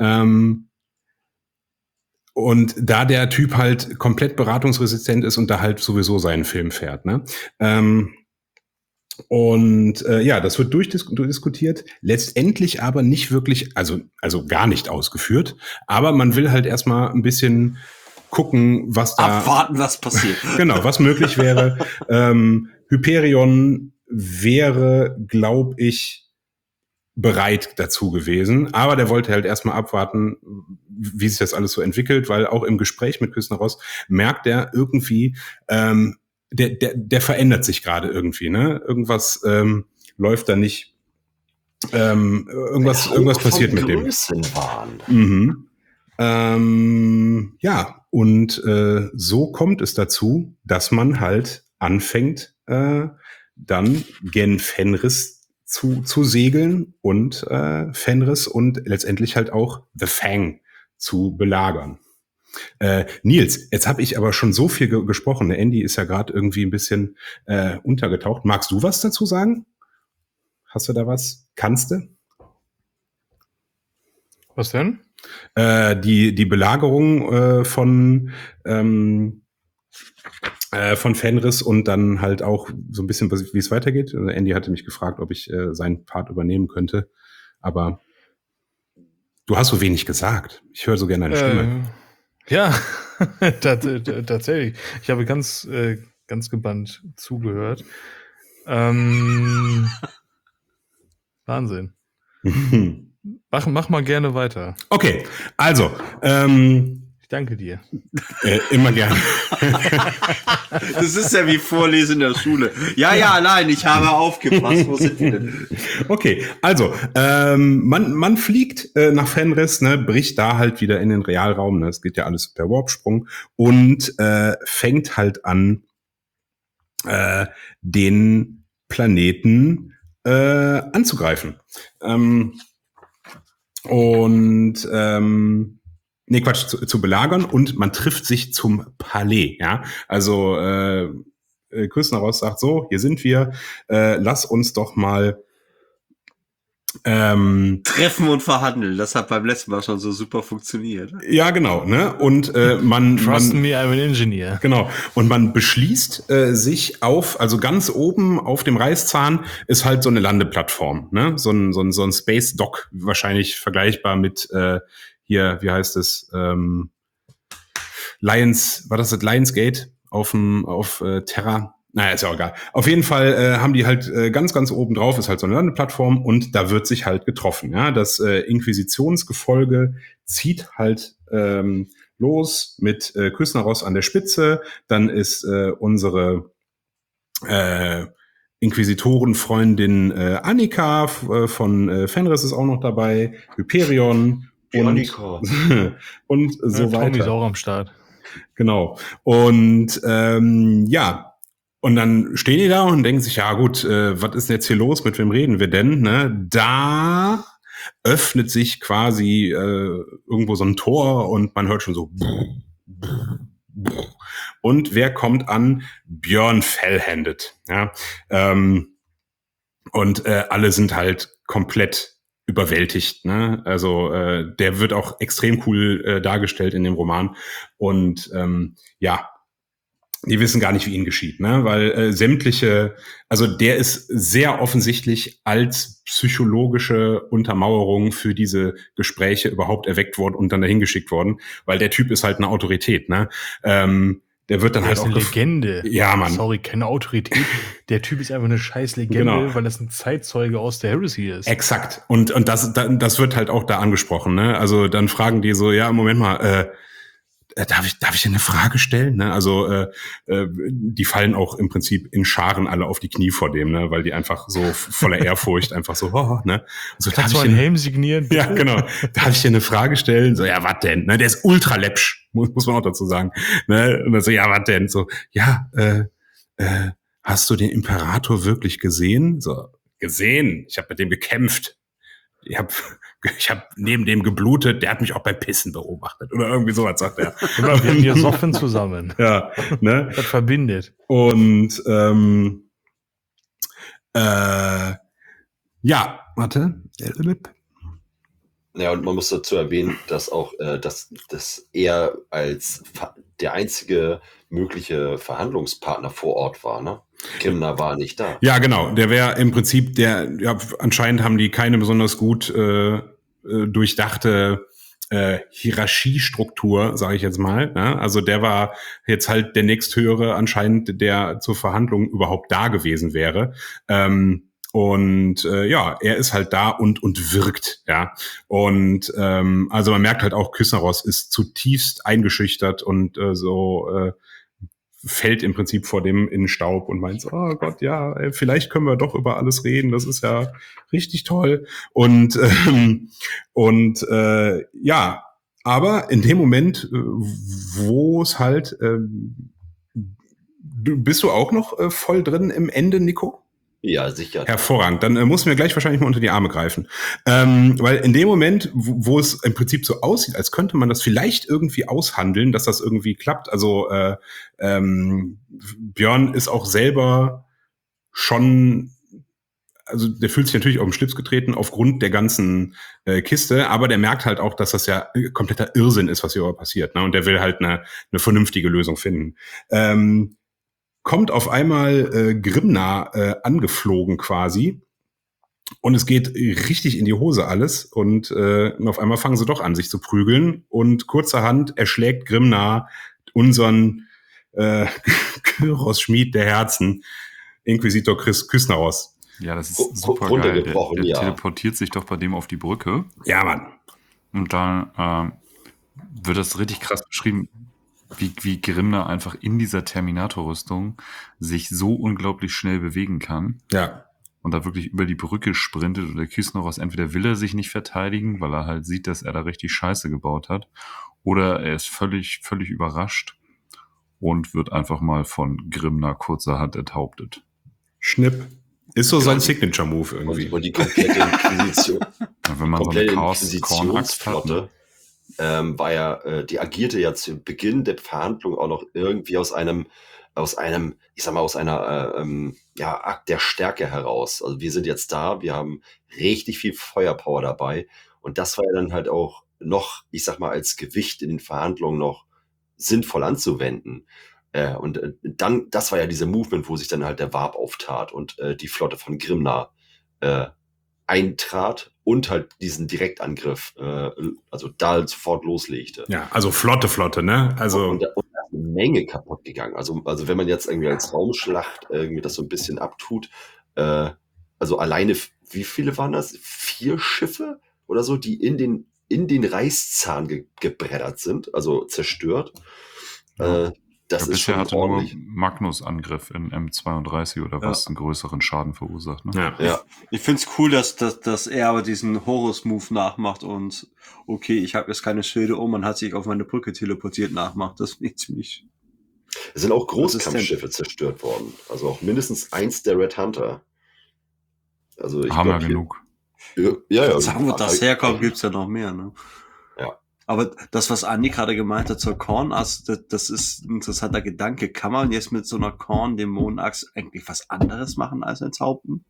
Und da der Typ halt komplett beratungsresistent ist und da halt sowieso seinen Film fährt, ne? Das wird durchdiskutiert, letztendlich aber nicht wirklich, also gar nicht ausgeführt, aber man will halt erstmal ein bisschen gucken, was da... Abwarten, was passiert. Genau, was möglich wäre. Hyperion wäre, glaube ich, bereit dazu gewesen, aber der wollte halt erstmal abwarten, wie sich das alles so entwickelt, weil auch im Gespräch mit Küsneros merkt er irgendwie, der verändert sich gerade irgendwie, ne? Irgendwas läuft da nicht, irgendwas passiert mit dem. So kommt es dazu, dass man halt anfängt, dann gen Fenris zu segeln und Fenris und letztendlich halt auch The Fang zu belagern. Nils, jetzt habe ich aber schon so viel gesprochen. Der Andy ist ja gerade irgendwie ein bisschen untergetaucht. Magst du was dazu sagen? Hast du da was? Kannst du? Was denn? Die Belagerung von Fenris und dann halt auch so ein bisschen, wie es weitergeht. Also Andy hatte mich gefragt, ob ich seinen Part übernehmen könnte. Aber du hast so wenig gesagt. Ich höre so gerne deine Stimme. Ja, tatsächlich. Ich habe ganz gebannt zugehört. Wahnsinn. Mach mal gerne weiter. Okay, also. Ich danke dir. Immer gerne. Das ist ja wie Vorlesen in der Schule. Ja, nein, ich habe aufgepasst. Wo sind wir denn? Okay, also, man fliegt nach Fenris, ne, bricht da halt wieder in den Realraum, ne, es geht ja alles per Warpsprung und fängt halt an, den Planeten anzugreifen. Zu belagern und man trifft sich zum Palais, ja. Also Küsneros sagt so, hier sind wir, lass uns doch mal treffen und verhandeln. Das hat beim letzten Mal schon so super funktioniert. Ja, genau, ne? Und Trust me, I'm an engineer. Genau. Und man beschließt sich also ganz oben auf dem Reißzahn ist halt so eine Landeplattform, ne? So ein Space Dock, wahrscheinlich vergleichbar mit hier, wie heißt es? Lionsgate auf Terra? Naja, ist ja auch egal. Auf jeden Fall haben die halt ganz, ganz oben drauf, ist halt so eine Landeplattform und da wird sich halt getroffen. Ja, das Inquisitionsgefolge zieht halt los mit Küsnaros an der Spitze. Dann ist unsere Inquisitorenfreundin Annika von Fenris ist auch noch dabei, Hyperion Annika. und so Tommy ist weiter. auch am Start. Genau. Und ja, und dann stehen die da und denken sich, ja gut, was ist denn jetzt hier los? Mit wem reden wir denn? Ne? Da öffnet sich quasi irgendwo so ein Tor und man hört schon so. Und wer kommt an? Björn Fellhänded. Ja? Und alle sind halt komplett überwältigt. Ne? Also der wird auch extrem cool dargestellt in dem Roman. Und ja, die wissen gar nicht, wie ihnen geschieht, ne? Weil sämtliche, also der ist sehr offensichtlich als psychologische Untermauerung für diese Gespräche überhaupt erweckt worden und dann dahin geschickt worden, weil der Typ ist halt eine Autorität, ne? Der wird dann Der halt ist auch eine Legende. Ja, Mann. Sorry, keine Autorität. Der Typ ist einfach eine scheiß Legende, Genau. weil das ein Zeitzeuge aus der Heresy ist. Exakt. Und das wird halt auch da angesprochen, ne? Also dann fragen die so, ja, Moment mal, darf ich dir eine Frage stellen? Ne? Also die fallen auch im Prinzip in Scharen alle auf die Knie vor dem, ne? Weil die einfach so voller Ehrfurcht einfach so, ne? So, Kannst du einen Helm signieren? Ja, genau. Darf ich dir eine Frage stellen? So, ja, was denn? Ne? Der ist ultra läppsch, muss man auch dazu sagen. Ne? Und dann so, ja, was denn? So, ja, hast du den Imperator wirklich gesehen? So, gesehen? Ich habe mit dem gekämpft. Ich hab neben dem geblutet, der hat mich auch beim Pissen beobachtet. Oder irgendwie sowas, sagt er. Oder wir soffen zusammen. Ja, ne? Das verbindet. Und ja, warte. Ja, und man muss dazu erwähnen, dass auch dass er als der einzige mögliche Verhandlungspartner vor Ort war, ne? Grimnar war nicht da. Ja, genau. Der wäre im Prinzip anscheinend haben die keine besonders gut durchdachte Hierarchiestruktur, sage ich jetzt mal. Ne? Also der war jetzt halt der nächsthöhere anscheinend, der zur Verhandlung überhaupt da gewesen wäre. Und ja, er ist halt da und wirkt, ja. Und also man merkt halt auch, Küsnaros ist zutiefst eingeschüchtert und fällt im Prinzip vor dem in den Staub und meint so, oh Gott, ja, vielleicht können wir doch über alles reden, das ist ja richtig toll. Und ja, aber in dem Moment, wo es halt, bist du auch noch voll drin im Ende, Nico? Ja, sicher. Hervorragend. Dann muss mir gleich wahrscheinlich mal unter die Arme greifen. Weil in dem Moment, wo es im Prinzip so aussieht, als könnte man das vielleicht irgendwie aushandeln, dass das irgendwie klappt. Also Björn ist auch selber schon, also der fühlt sich natürlich auf den Schlips getreten aufgrund der ganzen Kiste, aber der merkt halt auch, dass das ja kompletter Irrsinn ist, was hier passiert. Ne? Und der will halt eine vernünftige Lösung finden. Kommt auf einmal Grimnar angeflogen quasi und es geht richtig in die Hose alles und auf einmal fangen sie doch an, sich zu prügeln und kurzerhand erschlägt Grimnar unseren Kyros-Schmied der Herzen, Inquisitor Küsnaros. Ja, das ist super geil. Der teleportiert sich doch bei dem auf die Brücke. Ja, Mann. Und dann wird das richtig krass beschrieben, wie Grimnar einfach in dieser Terminator-Rüstung sich so unglaublich schnell bewegen kann. Ja. Und da wirklich über die Brücke sprintet und der Küsnaros, entweder will er sich nicht verteidigen, weil er halt sieht, dass er da richtig Scheiße gebaut hat, oder er ist völlig überrascht und wird einfach mal von Grimnar kurzerhand enthauptet. Schnipp. Ist so sein Signature-Move irgendwie. Und die komplette Inquisition. Ja, wenn man so eine Inquisitionsflotte war ja, die agierte ja zu Beginn der Verhandlung auch noch irgendwie aus einem, ich sag mal, aus einer Akt der Stärke heraus. Also wir sind jetzt da, wir haben richtig viel Feuerpower dabei und das war ja dann halt auch noch, ich sag mal, als Gewicht in den Verhandlungen noch sinnvoll anzuwenden. Und dann, das war ja dieser Movement, wo sich dann halt der Warp auftat und die Flotte von Grimnar eintrat und halt diesen Direktangriff, also da sofort loslegte. Ja, also Flotte, ne? Also und eine Menge kaputt gegangen. Also wenn man jetzt irgendwie als Raumschlacht irgendwie das so ein bisschen abtut, also alleine, wie viele waren das? 4 Schiffe oder so, die in den Reißzahn gebreddert sind, also zerstört. Ja. Das ist bisher schon hatte nur ordentlich. Magnus Angriff in M32 oder was einen größeren Schaden verursacht. Ne? Ja. Ich find's cool, dass er aber diesen Horus-Move nachmacht und okay, ich habe jetzt keine Schilde, man hat sich auf meine Brücke teleportiert nachmacht. Das finde ich ziemlich. Es sind auch Großkampfschiffe zerstört worden. Also auch mindestens 1 der Red Hunter. Also ich Haben wir glaub, genug. Ja. Sagen, wo das herkommt, gibt's ja noch mehr, ne? Ja. Aber das, was Andi gerade gemeint hat zur Korn-Axt, das ist ein interessanter Gedanke. Kann man jetzt mit so einer Korn-Dämonen-Axt eigentlich was anderes machen als enthaupten?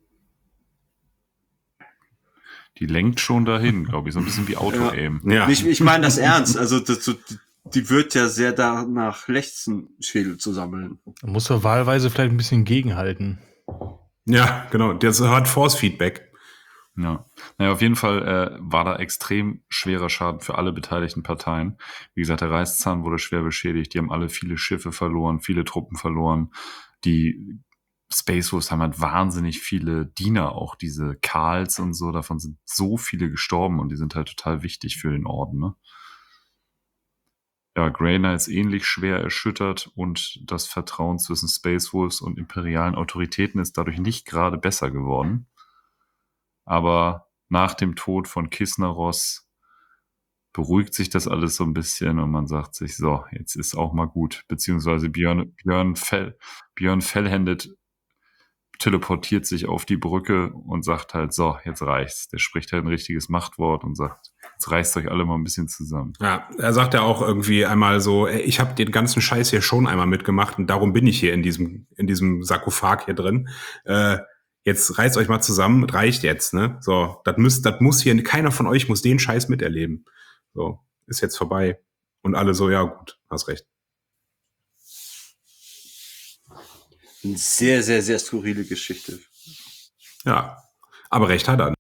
Die lenkt schon dahin, glaube ich. So ein bisschen wie Auto-Aim. Ja. Ich meine das ernst. Also die wird ja sehr danach lechzen, Schädel zu sammeln. Da muss er wahlweise vielleicht ein bisschen gegenhalten. Ja, genau. Das hat Force-Feedback. Ja. Naja, auf jeden Fall war da extrem schwerer Schaden für alle beteiligten Parteien. Wie gesagt, der Reißzahn wurde schwer beschädigt. Die haben alle viele Schiffe verloren, viele Truppen verloren. Die Space Wolves haben halt wahnsinnig viele Diener, auch diese Karls und so. Davon sind so viele gestorben und die sind halt total wichtig für den Orden, ne? Ja, Grey Knight ist ähnlich schwer erschüttert und das Vertrauen zwischen Space Wolves und imperialen Autoritäten ist dadurch nicht gerade besser geworden. Aber nach dem Tod von Kisnaros beruhigt sich das alles so ein bisschen und man sagt sich, so, jetzt ist auch mal gut. Beziehungsweise Björn Fellhändet teleportiert sich auf die Brücke und sagt halt, so, jetzt reicht's. Der spricht halt ein richtiges Machtwort und sagt, jetzt reißt euch alle mal ein bisschen zusammen. Ja, er sagt ja auch irgendwie einmal so, ey, ich habe den ganzen Scheiß hier schon einmal mitgemacht und darum bin ich hier in diesem Sarkophag hier drin. Jetzt reißt euch mal zusammen, reicht jetzt, ne? So, das muss hier, keiner von euch muss den Scheiß miterleben. So, ist jetzt vorbei. Und alle so, ja gut, hast recht. Eine sehr, sehr, sehr skurrile Geschichte. Ja, aber recht hat er.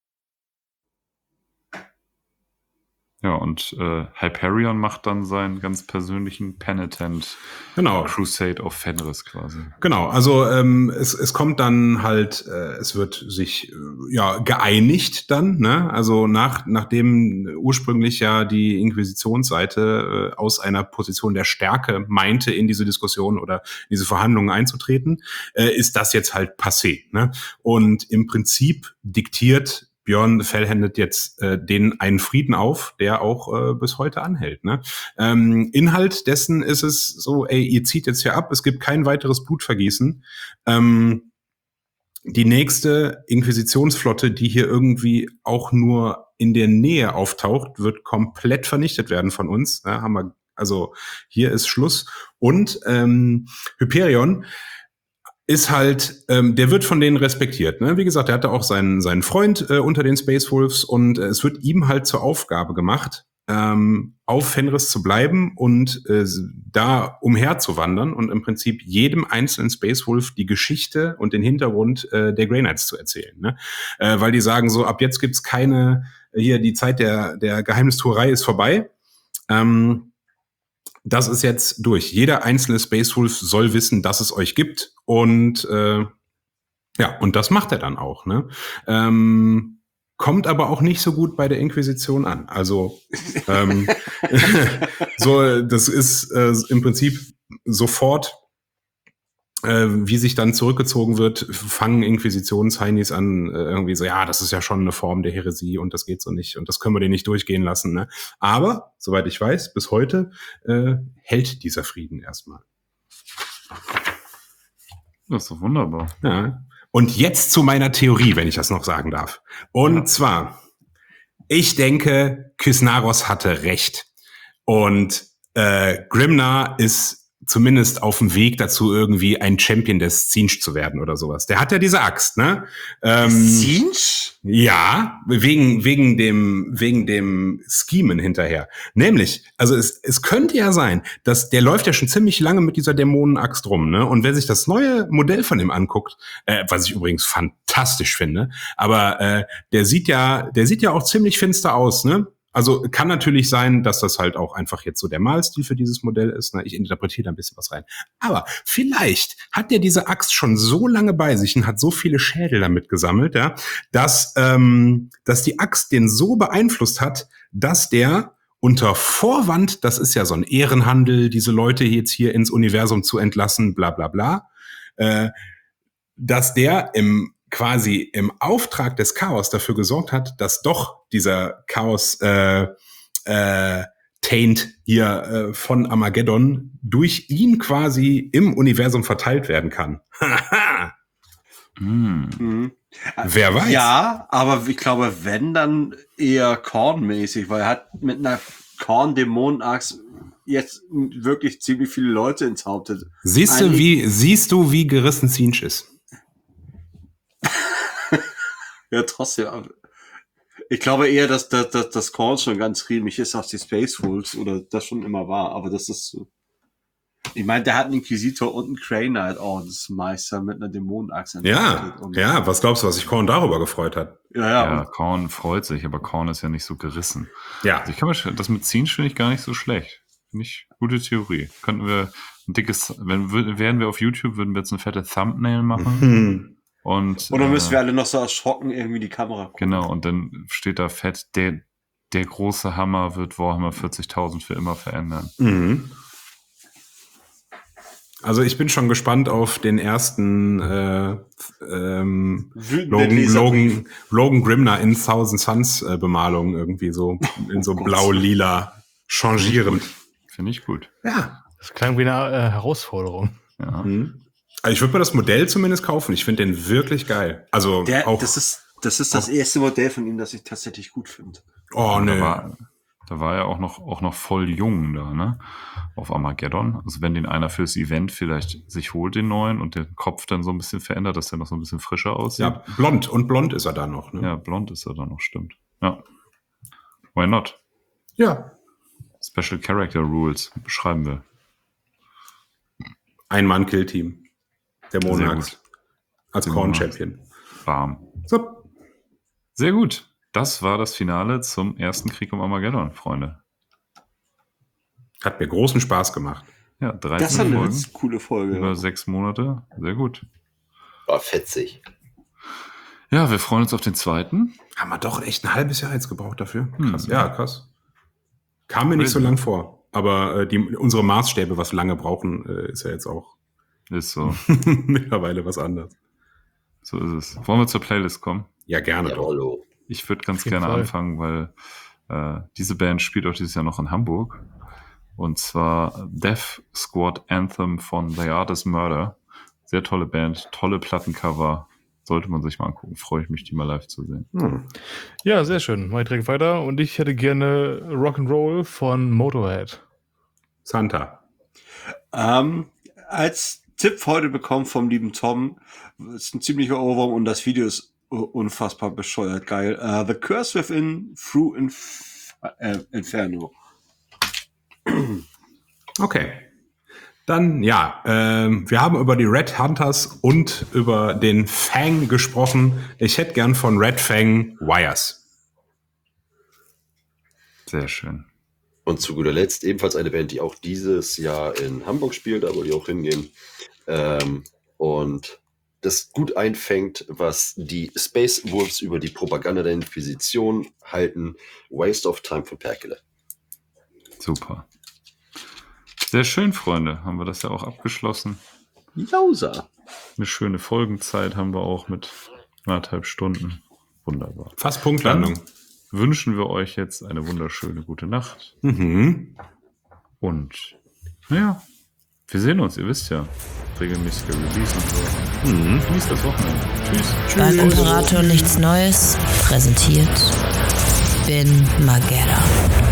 Ja, und Hyperion macht dann seinen ganz persönlichen Penitent Genau. Crusade of Fenris quasi. Genau, also es kommt dann halt, es wird sich geeinigt dann, ne? Also nachdem ursprünglich ja die Inquisitionsseite aus einer Position der Stärke meinte, in diese Diskussion oder in diese Verhandlungen einzutreten, ist das jetzt halt passé, ne? Und im Prinzip diktiert Björn Fellhändet jetzt denen einen Frieden auf, der auch bis heute anhält. Ne? Inhalt dessen ist es so, ey, ihr zieht jetzt hier ab, es gibt kein weiteres Blutvergießen. Die nächste Inquisitionsflotte, die hier irgendwie auch nur in der Nähe auftaucht, wird komplett vernichtet werden von uns. Ja, also hier ist Schluss. Und Hyperion ist halt, der wird von denen respektiert. Ne? Wie gesagt, er hatte auch seinen Freund unter den Space Wolves und es wird ihm halt zur Aufgabe gemacht, auf Fenris zu bleiben und da umherzuwandern und im Prinzip jedem einzelnen Space Wolf die Geschichte und den Hintergrund der Grey Knights zu erzählen. Ne? Weil die sagen so, ab jetzt gibt's keine, hier die Zeit der Geheimnistuerei ist vorbei. Das ist jetzt durch. Jeder einzelne Space Wolf soll wissen, dass es euch gibt. Und und das macht er dann auch. Ne? Kommt aber auch nicht so gut bei der Inquisition an. Also so, das ist im Prinzip sofort, wie sich dann zurückgezogen wird, fangen Inquisitionsheinis an, irgendwie so, ja, das ist ja schon eine Form der Häresie und das geht so nicht und das können wir denen nicht durchgehen lassen. Ne? Aber, soweit ich weiß, bis heute hält dieser Frieden erstmal. Das ist doch wunderbar. Ja. Und jetzt zu meiner Theorie, wenn ich das noch sagen darf. Und zwar, ich denke, Kisnaros hatte recht. Und Grimnar ist zumindest auf dem Weg dazu, irgendwie ein Champion des Tzeentch zu werden oder sowas. Der hat ja diese Axt, ne? Tzeentch? Ja, wegen dem Schemen hinterher. Nämlich, also es könnte ja sein, dass der läuft ja schon ziemlich lange mit dieser Dämonenaxt rum, ne? Und wer sich das neue Modell von ihm anguckt, was ich übrigens fantastisch finde, aber der sieht ja auch ziemlich finster aus, ne? Also kann natürlich sein, dass das halt auch einfach jetzt so der Malstil für dieses Modell ist. Ne? Ich interpretiere da ein bisschen was rein. Aber vielleicht hat der diese Axt schon so lange bei sich und hat so viele Schädel damit gesammelt, ja, dass die Axt den so beeinflusst hat, dass der unter Vorwand, das ist ja so ein Ehrenhandel, diese Leute jetzt hier ins Universum zu entlassen, bla bla bla, dass der im Auftrag des Chaos dafür gesorgt hat, dass doch dieser Chaos Taint hier von Armageddon durch ihn quasi im Universum verteilt werden kann. Wer weiß. Ja, aber ich glaube, wenn, dann eher Korn-mäßig, weil er hat mit einer Korn-Dämonen-Axt jetzt wirklich ziemlich viele Leute enthauptet. Siehst du, wie gerissen Zinch ist? Ja, trotzdem. Ich glaube eher, dass das Korn schon ganz riemig ist, auch die Space Wolves oder das schon immer war. Aber das ist so. Ich meine, der hat einen Inquisitor und einen Crane Knight Ordensmeister mit einer Dämonenaxt. Ja, was glaubst du, was sich Korn darüber gefreut hat? Ja, Korn freut sich, aber Korn ist ja nicht so gerissen. Ja. Also ich kann mir das mit Zinch finde ich gar nicht so schlecht. Finde ich gute Theorie. Könnten wir ein dickes, wären wir auf YouTube, würden wir jetzt eine fette Thumbnail machen. Und dann müssen wir alle noch so erschrocken irgendwie die Kamera gucken. Genau, und dann steht da fett, der große Hammer wird Warhammer 40.000 für immer verändern. Mhm. Also ich bin schon gespannt auf den ersten Logan Grimner in Thousand Suns Bemalung irgendwie so in so blau-lila changierend. Finde ich gut. Ja. Das klang wie eine Herausforderung. Ja. Also ich würde mir das Modell zumindest kaufen. Ich finde den wirklich geil. Also das ist das erste Modell von ihm, das ich tatsächlich gut finde. Oh, ne. Da war er auch noch voll jung da, ne? Auf Armageddon. Also wenn den einer fürs Event vielleicht sich holt, den neuen, und den Kopf dann so ein bisschen verändert, dass der noch so ein bisschen frischer aussieht. Ja, blond ist er da noch, ne? Ja, blond ist er da noch, stimmt. Ja. Why not? Ja. Special Character Rules beschreiben wir. Ein-Mann-Kill-Team. Dämonenaxt. Als Korn-Champion. Bam. So. Sehr gut. Das war das Finale zum ersten Krieg um Armageddon, Freunde. Hat mir großen Spaß gemacht. Ja, 13 Das war eine Folgen. coole Folge. Über 6 Monate. Sehr gut. War fetzig. Ja, wir freuen uns auf den zweiten. Haben wir doch echt ein halbes Jahr jetzt gebraucht dafür. Krass. Ja, krass. Kam mir nicht so lang vor. Aber unsere Maßstäbe, was lange brauchen, ist ja jetzt auch Ist so. mittlerweile was anderes. So ist es. Wollen wir zur Playlist kommen? Ja, gerne doch. Jawollo. Ich würde ganz Auf jeden gerne Fall. anfangen, weil diese Band spielt auch dieses Jahr noch in Hamburg. Und zwar Death Squad Anthem von The Artist Murder. Sehr tolle Band, tolle Plattencover. Sollte man sich mal angucken. Freue ich mich, die mal live zu sehen. Ja, sehr schön. Mach ich direkt weiter. Und ich hätte gerne Rock'n'Roll von Motorhead. Santa. Als Tipp heute bekommen vom lieben Tom, ist ein ziemlicher Ohrwurm und das Video ist unfassbar bescheuert geil. The Curse Within Through Inferno. Okay. Dann, ja, wir haben über die Red Hunters und über den Fang gesprochen. Ich hätte gern von Red Fang Wires. Sehr schön. Und zu guter Letzt ebenfalls eine Band, die auch dieses Jahr in Hamburg spielt, da wollte ich auch hingehen. Und das gut einfängt, was die Space Wolves über die Propaganda der Inquisition halten. Waste of Time von Perkele. Super. Sehr schön, Freunde. Haben wir das ja auch abgeschlossen. Jausa. Eine schöne Folgenzeit haben wir auch mit 1,5 Stunden. Wunderbar. Fast Punktlandung. Dann wünschen wir euch jetzt eine wunderschöne gute Nacht. Mhm. Und naja, wir sehen uns, ihr wisst ja. Regelmäßige Release und so. Genießt das Wochenende. Tschüss. Beim Imperator nichts Neues präsentiert Bin Magera.